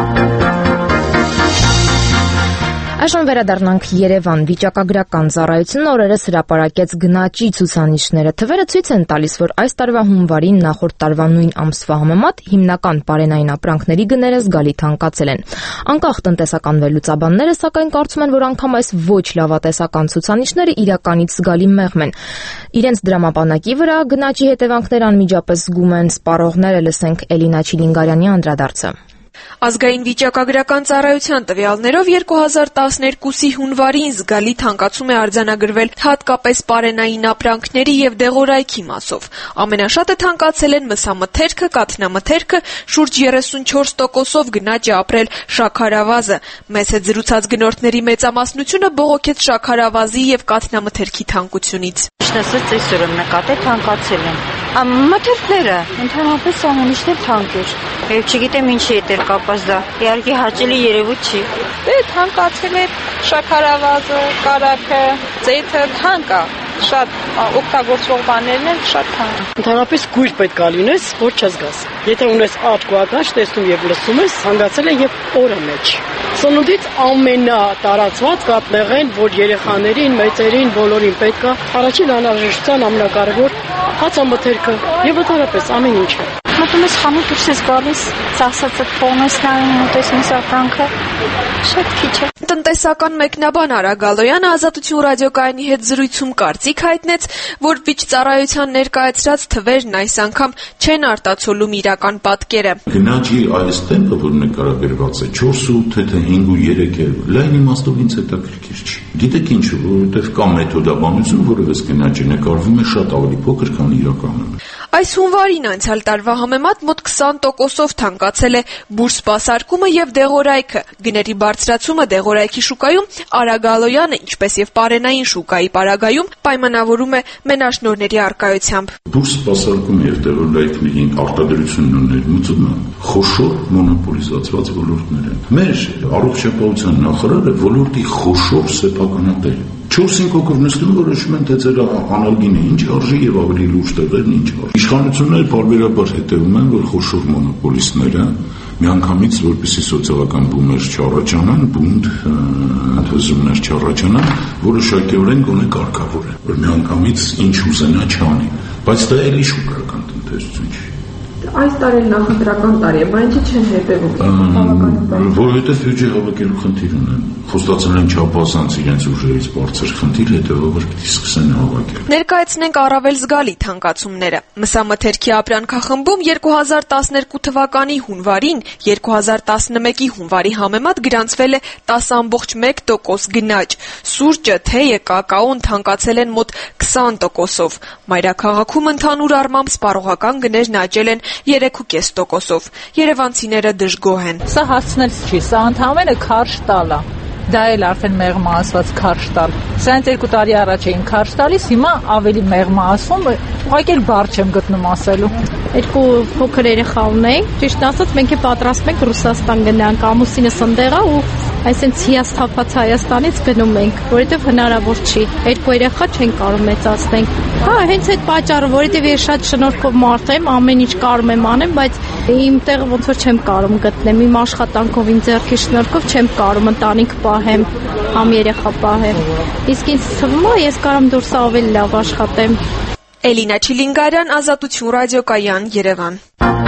Այժմ վերադառնանք Երևան։ Վիճակագրական ծառայությունն օրերս հրապարակեց գնաճի ցուցանիշները։ Թվերը ցույց են տալիս, որ այս տարվա հունվարին նախորդ տարվա նույն ամսվա համեմատ հիմնական պարենային ապրանքների գները զգալի թանկացել են։ Անկախ տնտեսական վերլուծաբանները, սակայն, կարծում են, որ անգամ այս ոչ լավատեսական ցուցանիշները իրականից զգալի մեղմ են։ Իրենց դրամապանակի վրա գնաճի հետևանքները անմիջապես զգում են սպառողները։ Լսենք Էլինա Չիլինգարյանի անդրադարձը։ Ազգային վիճակագրական ծառայության տվյալներով երկու հազար տասներկուսի հունվարին զգալի թանկացում է արձանագրվել հատկապես պարենային ապրանքների եւ դեղորայքի մասով։ Ամենաշատը թանկացել են մսամթերքը, կաթնամթերքը, շուրջ երեսունչորս տոկոսով գնաճ է ապրել շաքարավազը։ Մեծ հետ զրուցած գնորդների մեծամասնությունը բողոքեց շաքարավազի եւ կաթնամթերքի թանկությունից։ Ասած այսօր եմ նկատել թանկացել են։ Մթերքները ընդհանրապես սահմանիշներ թանկ էր։ Եվ չգիտեմ ինչի է դեր կապված դա։ Իհարկե հաճելի երևույթ չի։ Դե թանկացել է շաքարավազը, կարագը, ձեթը թանկ է։ Շատ օգտագործող բաներն են շատ թանկ։ Ընդհանրապես գույր պետք է լինես, որ չզգաս։ Եթե ունես աչք ու ականջ, տեսնում եւ լսում ես, հանգացել է եւ օրը մեջ։ Սնունդից ամենատարածված կապնեղեն, որ երեխաներին, մեծերին, բոլորին պետք է առաջին անհրաժեշտության ամենակարևոր հացամթերքը եւ ընդհանրապես ամեն ինչը։ Մտնում ես խանութ, դուրս ես գալիս, ծախսածդ փողն ես նայում, ուտես ապրանքը, շատ քիչ է։ Տնտեսական մեկնաբան Արա Գալոյանը Ազատություն ռադիոկայանի հետ զրույցում կարծիք հայտնեց, որ վիճծառայության ներկայացրած թվերն այս անգամ չեն արտացոլում իրական պատկերը։ Գնաճի այս տեմպը, որ նկարագրված է չորս ու ութ, թե հինգ ու երեք է, լայն իմաստով ինձ հետաքրքիր չի։ Գիտեք ինչու, որովհետև կա մեթոդաբանություն, որով այս գնաճը նկարվում է շատ ավելի փոքր, քան իրականում է։ Այս հունվարին անցյալ տարվա համեմատ մոտ քսան տոկոսով թանկացել է բուր սպասարկումը եւ դեղորայքը։ Գների բարձրացումը դեղորայքի շուկայում Արա Գալոյանը, ինչպես եւ պարենային շուկայի պարագայում, պայմանավորում է մենաշնորհների առկայությամբ։ Բուր սպասարկումը եւ դեղորայքների արտադրությունն ու ներմուծումը խոշոր մոնոպոլիզացված ոլորտներ են։ Մեր առողջապահության նախարարը ոլորտի խոշոր սեփականատեր է։ չորս-հինգ հոգով նստում որոշում են, թե ձեր անալգինը ինչ արժի եւ ավելի լուրջ տեղերն ինչ արժի։ Իշխանությունները բարբերաբար հետևում են, որ խոշոր մոնոպոլիստները միանգամից, որպեսզի սոցիալական բումեր չառաջանան, բունտ ընդհանրություններ չառաջանան, որոշակիորեն գոնե կարգավորեն, որ միանգամից ինչ ուզենա չանի։ Բայց դա էլի շուկայական տնտեսություն չի։ Այս տարի նախընտրական տարի է, բայց ինչի չեն հետևում։ Որովհետև բյուջե հավաքելու խնդիր ունեն։ Խոստացել են չափազանց իրենց ուժերից բարձր խնդիր, հետևաբար պիտի սկսեն հավաքել։ Ներկայացնենք առավել զգալի թանկացումները։ Մսամթերքի ապրանքախմբում երկու հազար տասներկու թվականի հունվարին երկու հազար տասնմեկի հունվարի համեմատ գրանցվել է տասը ամբողջ մեկ տոկոս գնաճ։ Սուրճը, թեյը, կակաոն թանկացել են մոտ քսան տոկոսով։ Մայրաքաղաքում ընդհանուր առմամբ սպառողական գներն աճել են երեք ու կես տոկոսով։ Երևանցիները դժգոհ են։ Սա հասցնել չի, սա ընդհանրապես քարշ տալ է։ Դա էլ արդեն մեղմահասված քարշ տալ։ Սրանց երկու տարի առաջ էին քարշ տալիս, հիմա ավելի մեղմահասվում, ուղղակի էլ բառ չեմ գտնում ասելու։ Երկու փոքր երեխա ունեի, ճիշտ ասած մենք էլ պատրաստում ենք Ռուսաստան գնանք, ամուսինս ընդեղ է ու այսինքն հիասթափած Հայաստանից գնում ենք, որովհետև հնարավոր չի։ Երկու երեխա չեն կարող մեծացնենք։ Հա, հենց այդ պատճառը, որովհետև ես շատ շնորհքով մարդ եմ, ամեն ինչ կարող եմ անեմ, բայց իմ տեղը ոնց որ չեմ կարող գտնեմ, իմ աշխատանքով, իմ ձեռքի շնորհքով չեմ կարող ընտանիք պահեմ, համ երեխա պահեմ։ Իսկ ինձ թվում է, ես կարամ դուրս ավելի լավ աշխատեմ։ Էլինա Չիլինգարյան, Ազատություն ռադիոկայան, Երևան։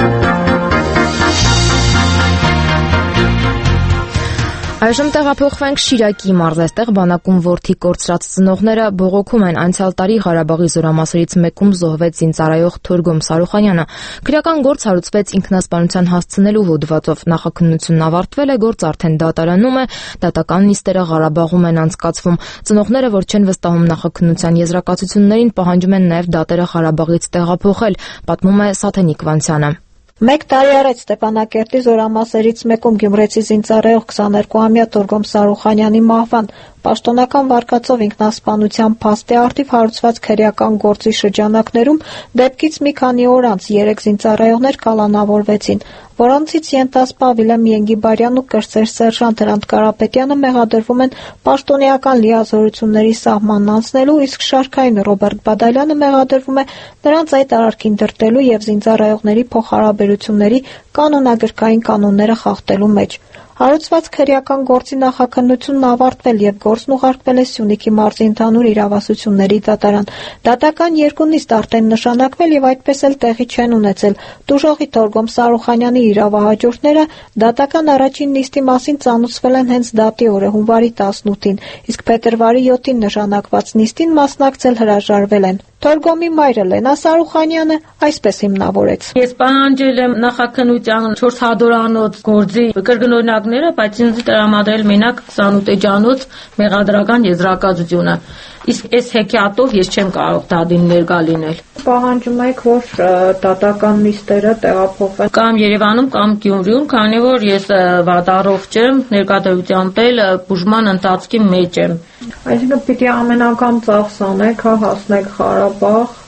Այժմ տեղափոխվենք Շիրակի մարզեստեղ բանակում որդի կորցրած ծնողները բողոքում են անցյալ տարի Ղարաբաղի զորամասերից մեկում զոհվեց զինծառայող Թորգոմ Սարուխանյանը։ Քրեական գործ հարուցվեց ինքնասպանության հասցնելու հոդվածով։ Նախաքննությունն ավարտվել է, գործ արդեն դատարանում է, դատական նիստերը Ղարաբաղում են անցկացվում։ Ծնողները, որ չեն վստահում նախաքննության եզրակացություններին, պահանջում են նաև դատերը Ղարաբաղից տեղափոխել, պատմում է Սաթենիկ Վանցյանը։ Մեկ տարի առաջ Ստեփանակերտի զորամասերից մեկում գյումրեցի զինծառայող քսաներկուամյա Թորգոմ Սարուխանյանի մահվան պաշտոնական վարկածով ինքնասպանության փաստի առթիվ հարուցված քրեական գործի շրջանակներում դեպքից մի քանի օր անց երեք զինծառայողներ կալանավորվեցին, որոնցից ենթասպա Վիլեմ Ենգիբարյանն ու կրտսեր սերժանտ Հրանտ Կարապետյանը մեղադրվում են պաշտոնեական լիազորությունների սահմանն անցնելու, իսկ շարքային Ռոբերտ Բադալյանը մեղադրվում է նրանց այդ արարքին դրդելու եւ զինծառայողների փոխհարաբերությունների կանոնագրքային կանոնները խախտելու մեջ։ Հարուցված քրեական գործի նախաքննությունն ավարտվել եւ գործն ուղարկվել է Սյունիքի մարզի ընդհանուր իրավասությունների դատարան։ Դատական երկու նիստ արդեն նշանակվել եւ այդպես էլ տեղի չեն ունեցել։ Տուժողի Թորգոմ Սարուխանյանի իրավահաջորդները դատական առաջին նիստի մասին ծանուցվել են հենց դատի օրը հունվարի տասնութին, իսկ փետրվարի յոթին նշանակված նիստին մասնակցել հրաժարվել են։ Թորգոմի մայրը Լենա Սարուխանյանը այսպես հիմնավորեց. Ես պահանջել եմ նախաքննության չորս հադորանոց գործի կրկնօրինակները, բայց ինձ տրամադրել մենակ քսանութ էջանոց մեղադրական եզրակացությունը։ Իսկ այս հեքիաթով ես չեմ կարող դատին ներկա լինել։ Պահանջում եք, որ դատական նիստերը տեղափոխվեն կամ Երևանում կամ Գյումրիում, քանի որ ես վատառողջ եմ, ներկայությամբ էլ բուժման ընթացքի մեջ եմ։ Այսինքն պիտի ամենական ծախս անեք, հա, հասնեք Ղարաբաղ։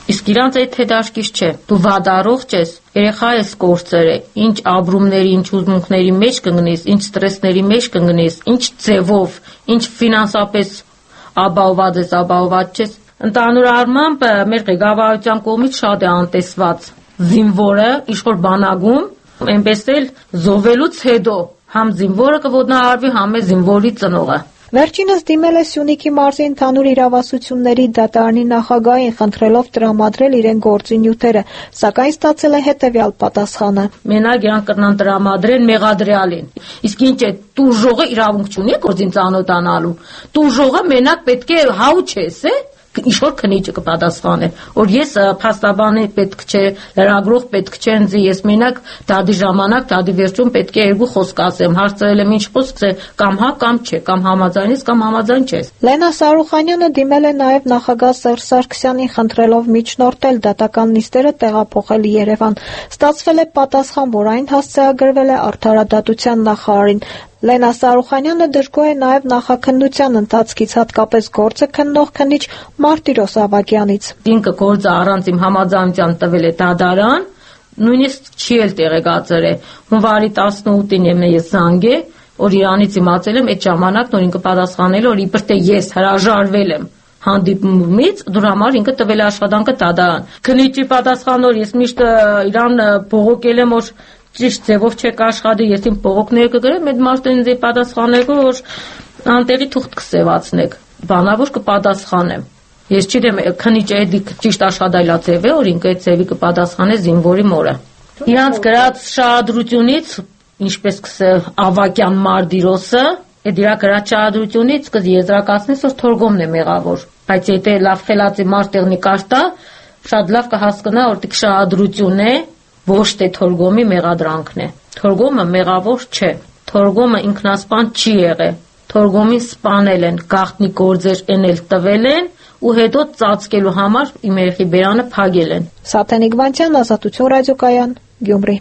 Իսկ իրանց այդ հետաշքիչ չէ։ Դու վադարող ես, երեխա ես կորցրել, ինչ ապրումների, ինչ ուզմունքների մեջ կընկնես, ինչ ստրեսների մեջ կընկնես, ինչ ձևով, ինչ ֆինանսապես ապահոված ես, ապահոված չես։ Ընդհանուր առմամբ մեր ղեկավարության կողմից շատ է անտեսված զինվորը ինչ-որ բանակում, այնպես էլ զոհվելուց հետո համ զինվորը կոտնահարվի, համ է զինվորի ծնողը։ Վերջինս դիմել է Սյունիքի մարզի ընդհանուր իրավասությունների դատարանի նախագահին, խնդրելով տրամադրել իրեն գործի նյութերը, սակայն ստացել է հետևյալ պատասխանը. Մենակ իրան կրնան տրամադրեն մեղադրյալին։ Իսկ ինչ է, տուժողը իրավունք չունի գործին ծանոթանալու։ Տուժողը մենակ պետք է հաու չես, է։ Ինչ-որ քնիչը կպատասխանե, որ ես փաստաբանի պետք չէ, լրագրող պետք չէ ինձ, ես մենակ դադի ժամանակ, դադի վերջում պետք է երկու խոսք ասեմ, հարցրել եմ ինչ խոսք է, կամ հա, կամ չէ, կամ համաձայնես, կամ համաձայն չես։ Լենա Սարուխանյանը դիմել է նաև նախագահ Սերժ Սարգսյանին, խնդրելով միջնորդել դատական նիստերը տեղափոխել Երևան։ Ստացվել է պատասխան, որ այն հասցեագրվել է Արդարադատության նախարարին։ Լենա Սարուխանյանը դժգոհ է նաև նախաքննության ընթացքից, հատկապես գործը քննող քննիչ Մարտիրոս Ավագյանից։ Ինքը գործը առանց իմ համաձայնության տվել է դատարան, նույնիսկ չի էլ տեղեկացրել։ Հունվարի տասնութին եմ ես զանգել, որ իրանից իմացել եմ այդ ժամանակն, որ ինքը պատասխանել, որ իբր թե ես հրաժարվել եմ հանդիպումից, դրա համար ինքը տվել է աշխատանքը դատարան։ Քննիչի պատասխանը, որ ես միշտ իրան բողոքել եմ, որ ճիշտ ձևով չեք աշխատի, ես իմ բողոքները կգրեմ, այդ մարդը ինձ պատասխանել, որ անտեղի թուղթ կսևացնեք, բանավոր կպատասխանեմ։ Ես չգիտեմ, քնիչը էդի ճիշտ աշխատայլաձև է, որ ինքը այդ ձևի կպատասխանե զինվորի մորը։ Իրանց գրած շահադրությունից, ինչպես կսե Ավակյան Մարտիրոսը, այդ իրա գրած շահադրությունից կեզրակացնես, որ թորգոմն է մեղավոր, բայց եթե լավ խելացի մարդ տեխնիկար տա, շատ լավ կհասկանա, որ դիք շահադրություն է, ոչ թե թորգոմի մեղադրանքն է։ Թորգոմը մեղավոր չէ։ Թորգոմը ինքնասպան չի եղել։ Թորգոմին սպանել են, գաղտնի գործեր էնել տվել են ու հետո ծածկելու համար իմ երեխի բերանը փակել են։ Սաթենիկ Վանցյան, Ազատություն ռադիոկայան, Գյումրի։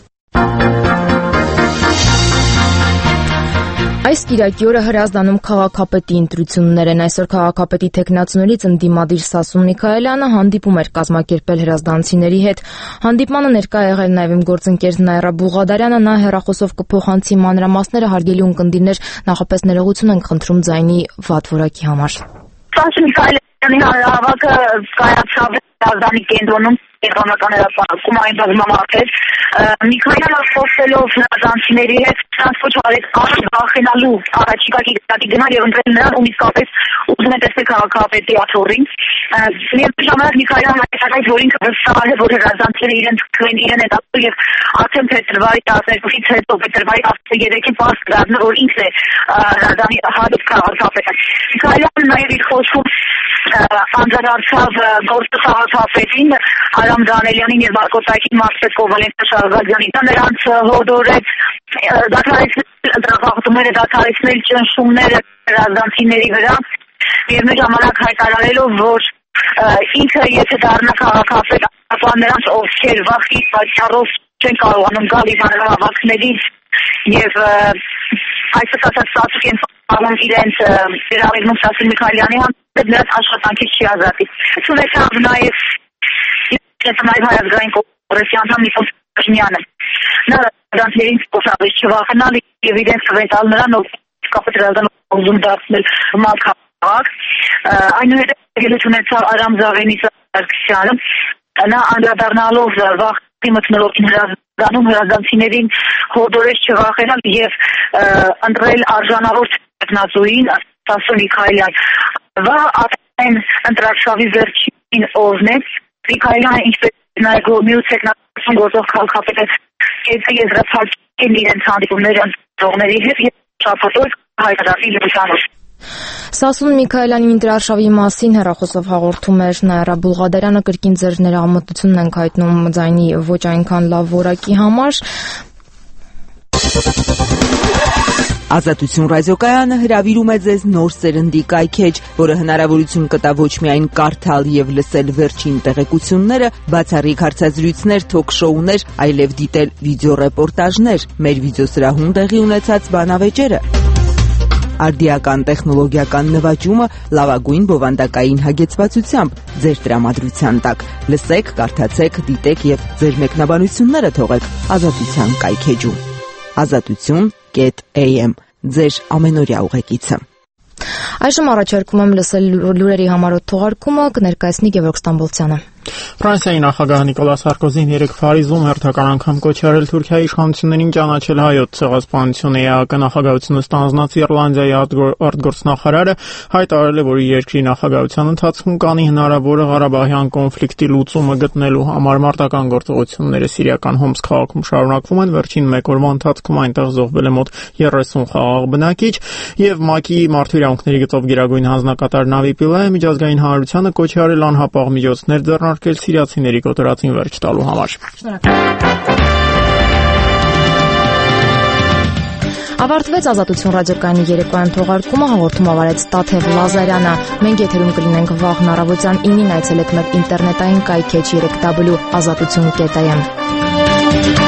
Այս կիրակի օրը Հրազդանում քաղաքապետի ընտրություններ են։ Այսօր քաղաքապետի թեկնածուներից ընդդիմադիր Սասուն Միքայելյանը հանդիպում էր կազմակերպել հրազդանցիների հետ։ Հանդիպմանը ներկա եղել նաև իմ գործընկեր Նաիրա Բուղադարյանը, նա հեռախոսով կփոխանցի մանրամասները, հարգելի ունկնդիրներ, նախապես ներողություն ենք խնդրում ձայնի վատ որակի համար։ Սասուն Միքայելյանի հանրահավաքը կայացավ Հրազդանի կենտրոնում Իրանական հրապարակում այն բազմամարդ Միքայելը խոսելով հրազդանցիների հետ տրանսպորտ արեց ախենալու առաջիկա գիտակի գնալ եւ ընտրել նրան ում իսկապես ուզում է տեսնել քաղաքապետի աթոռին։ Միևնույն ժամանակ Միքայելը հայտարարեց, որ ինքը վստահ է, որ հրազդանցիները իրենց քվեն իրեն է դատել եւ արդեն փետրվարի տասներկուսից հետո փետրվարի տասներեքին պարզ կդառնա, որ ինքն է Հրազդանի հաջորդ քաղաքապետը։ Միքայելը նաեւ իր խոսքում անդրադարձավ գործ քաղաքապետին Արամ Դանելյանին եւ Մարկոսյանին Մարսպետկով Վալենտին Շարվազյանին, նրանց հորդորեց դադարեցնել ընտրախախտումները, դադարեցնել ճնշումները հրազդանցիների վրա, միևնույն ժամանակ հայտարարելով, որ ինքը եթե դառնա քաղաքապետ, ապա նրանց ովքեր վախի պատճառով չեն կարողանում գալ իր հանրահավաքներից եւ այսպես ասած ստացուկ են անում իրենց վերաբերում Սասուն Միքայելյանի հանդեպ նրանց աշխատանքից չի ազատի։ Ունեցավ նաեւ Նաև հայազգային կոնգրեսի անդամ Նիկոլ Փաշինյանը։ Նա դրանցերին խոսալից չվախենալ եւ իրենց կվետալ նրան, ով կապիտ Հրազդանում ուզում դարձնել մաքաղաք։ Այնուհետև ելույթ ունեցավ Արամ Զավենի Սարգսյանը։ Նա անդրադառնալով վախի մթնոլորտին Հրազդանում հրազդանցիներին հորդորեց չվախենալ եւ ընտրել արժանավոր տեխնացուին Սասուն Միքայելյան։ Վա արդեն ընտրարշավի վերջին օրն է Միքայելյանը ինչպես նաև միուց տեխնացիոն գործող քաղաքապետը կեցի եզրափակել իրենց հանդիպումները ընտրողների հետ եւ շաբաթօր հայտարարի լուսանով։ Սասուն Միքայելյանի ընտրարշավի մասին հեռախոսով հաղորդում էր Նաիրա Բուղադարյանը, կրկին ձեր ներողամտությունն ենք հայտնում ձայնի ոչ այնքան լավ որակի համար։ Ազատություն ռադիոկայանը հրավիրում է ձեզ նոր սերնդի կայքեջ, որը հնարավորություն կտա ոչ միայն կարդալ եւ լսել վերջին տեղեկությունները, բացառիկ հարցազրույցներ, թոք-շոուներ, այլև դիտել վիդեոռեպորտաժներ, մեր վիդեոսրահում տեղի ունեցած բանավեճերը։ արդիական տեխնոլոգիական նվաճումը լավագույն բովանդակային հագեցվածությամբ ձեր տրամադրության տակ։ Լսեք, կարդացեք, դիտեք եւ ձեր մեկնաբանությունները թողեք Ազատության կայքեջում։ ազատություն կետ էյ էմ ձեր ամենօրյա ուղեկիցը։ Այժմ առաջարկում եմ լսել լուրերի համառոտ թողարկումը, կներկայացնի Գևորգ Ստամբոլցյանը։ Ֆրանսիայի նախագահ Նիկոլա Սարկոզին երեկ Փարիզում հերթական անգամ կոչ արել Թուրքիայի իշխանություններին ճանաչել հայոց ցեղասպանությունը։ ԵԱԿ նախագահությունը ստանձնած Իռլանդիայի արտգործնախարարը հայտարարել է, որ երկրի նախագահության ընթացքում կանի հնարավոր Ղարաբաղյան կոնֆլիկտի լուծումը գտնելու համար մարտական գործողությունները Սիրիական Հոմս քաղաքում շարունակվում են։ Վերջին մեկ օրվա ընթացքում այնտեղ զոհվել է մոտ երեսուն խաղաղ բնակիչ եւ ՄԱԿ-ի մարդու իրավունքների գծով գերագույն հանձնակատար Նավի Պիլայը միջազգային հանրությանը կոչ արել անհապաղ միջոցներ ձեռնարկել սիրիացիների կոտորածին վերջ տալու համար։ Ավարտվեց Ազատություն ռադիոկայանի երեկոյան թողարկումը, հաղորդում ավարեց Տաթև Լազարյանը։ Մենք եթերում կլինենք վաղն առավոտյան ինին, այցելեք մեր ինտերնետային կայքեջ երեք w ազատություն կետ այ էմ։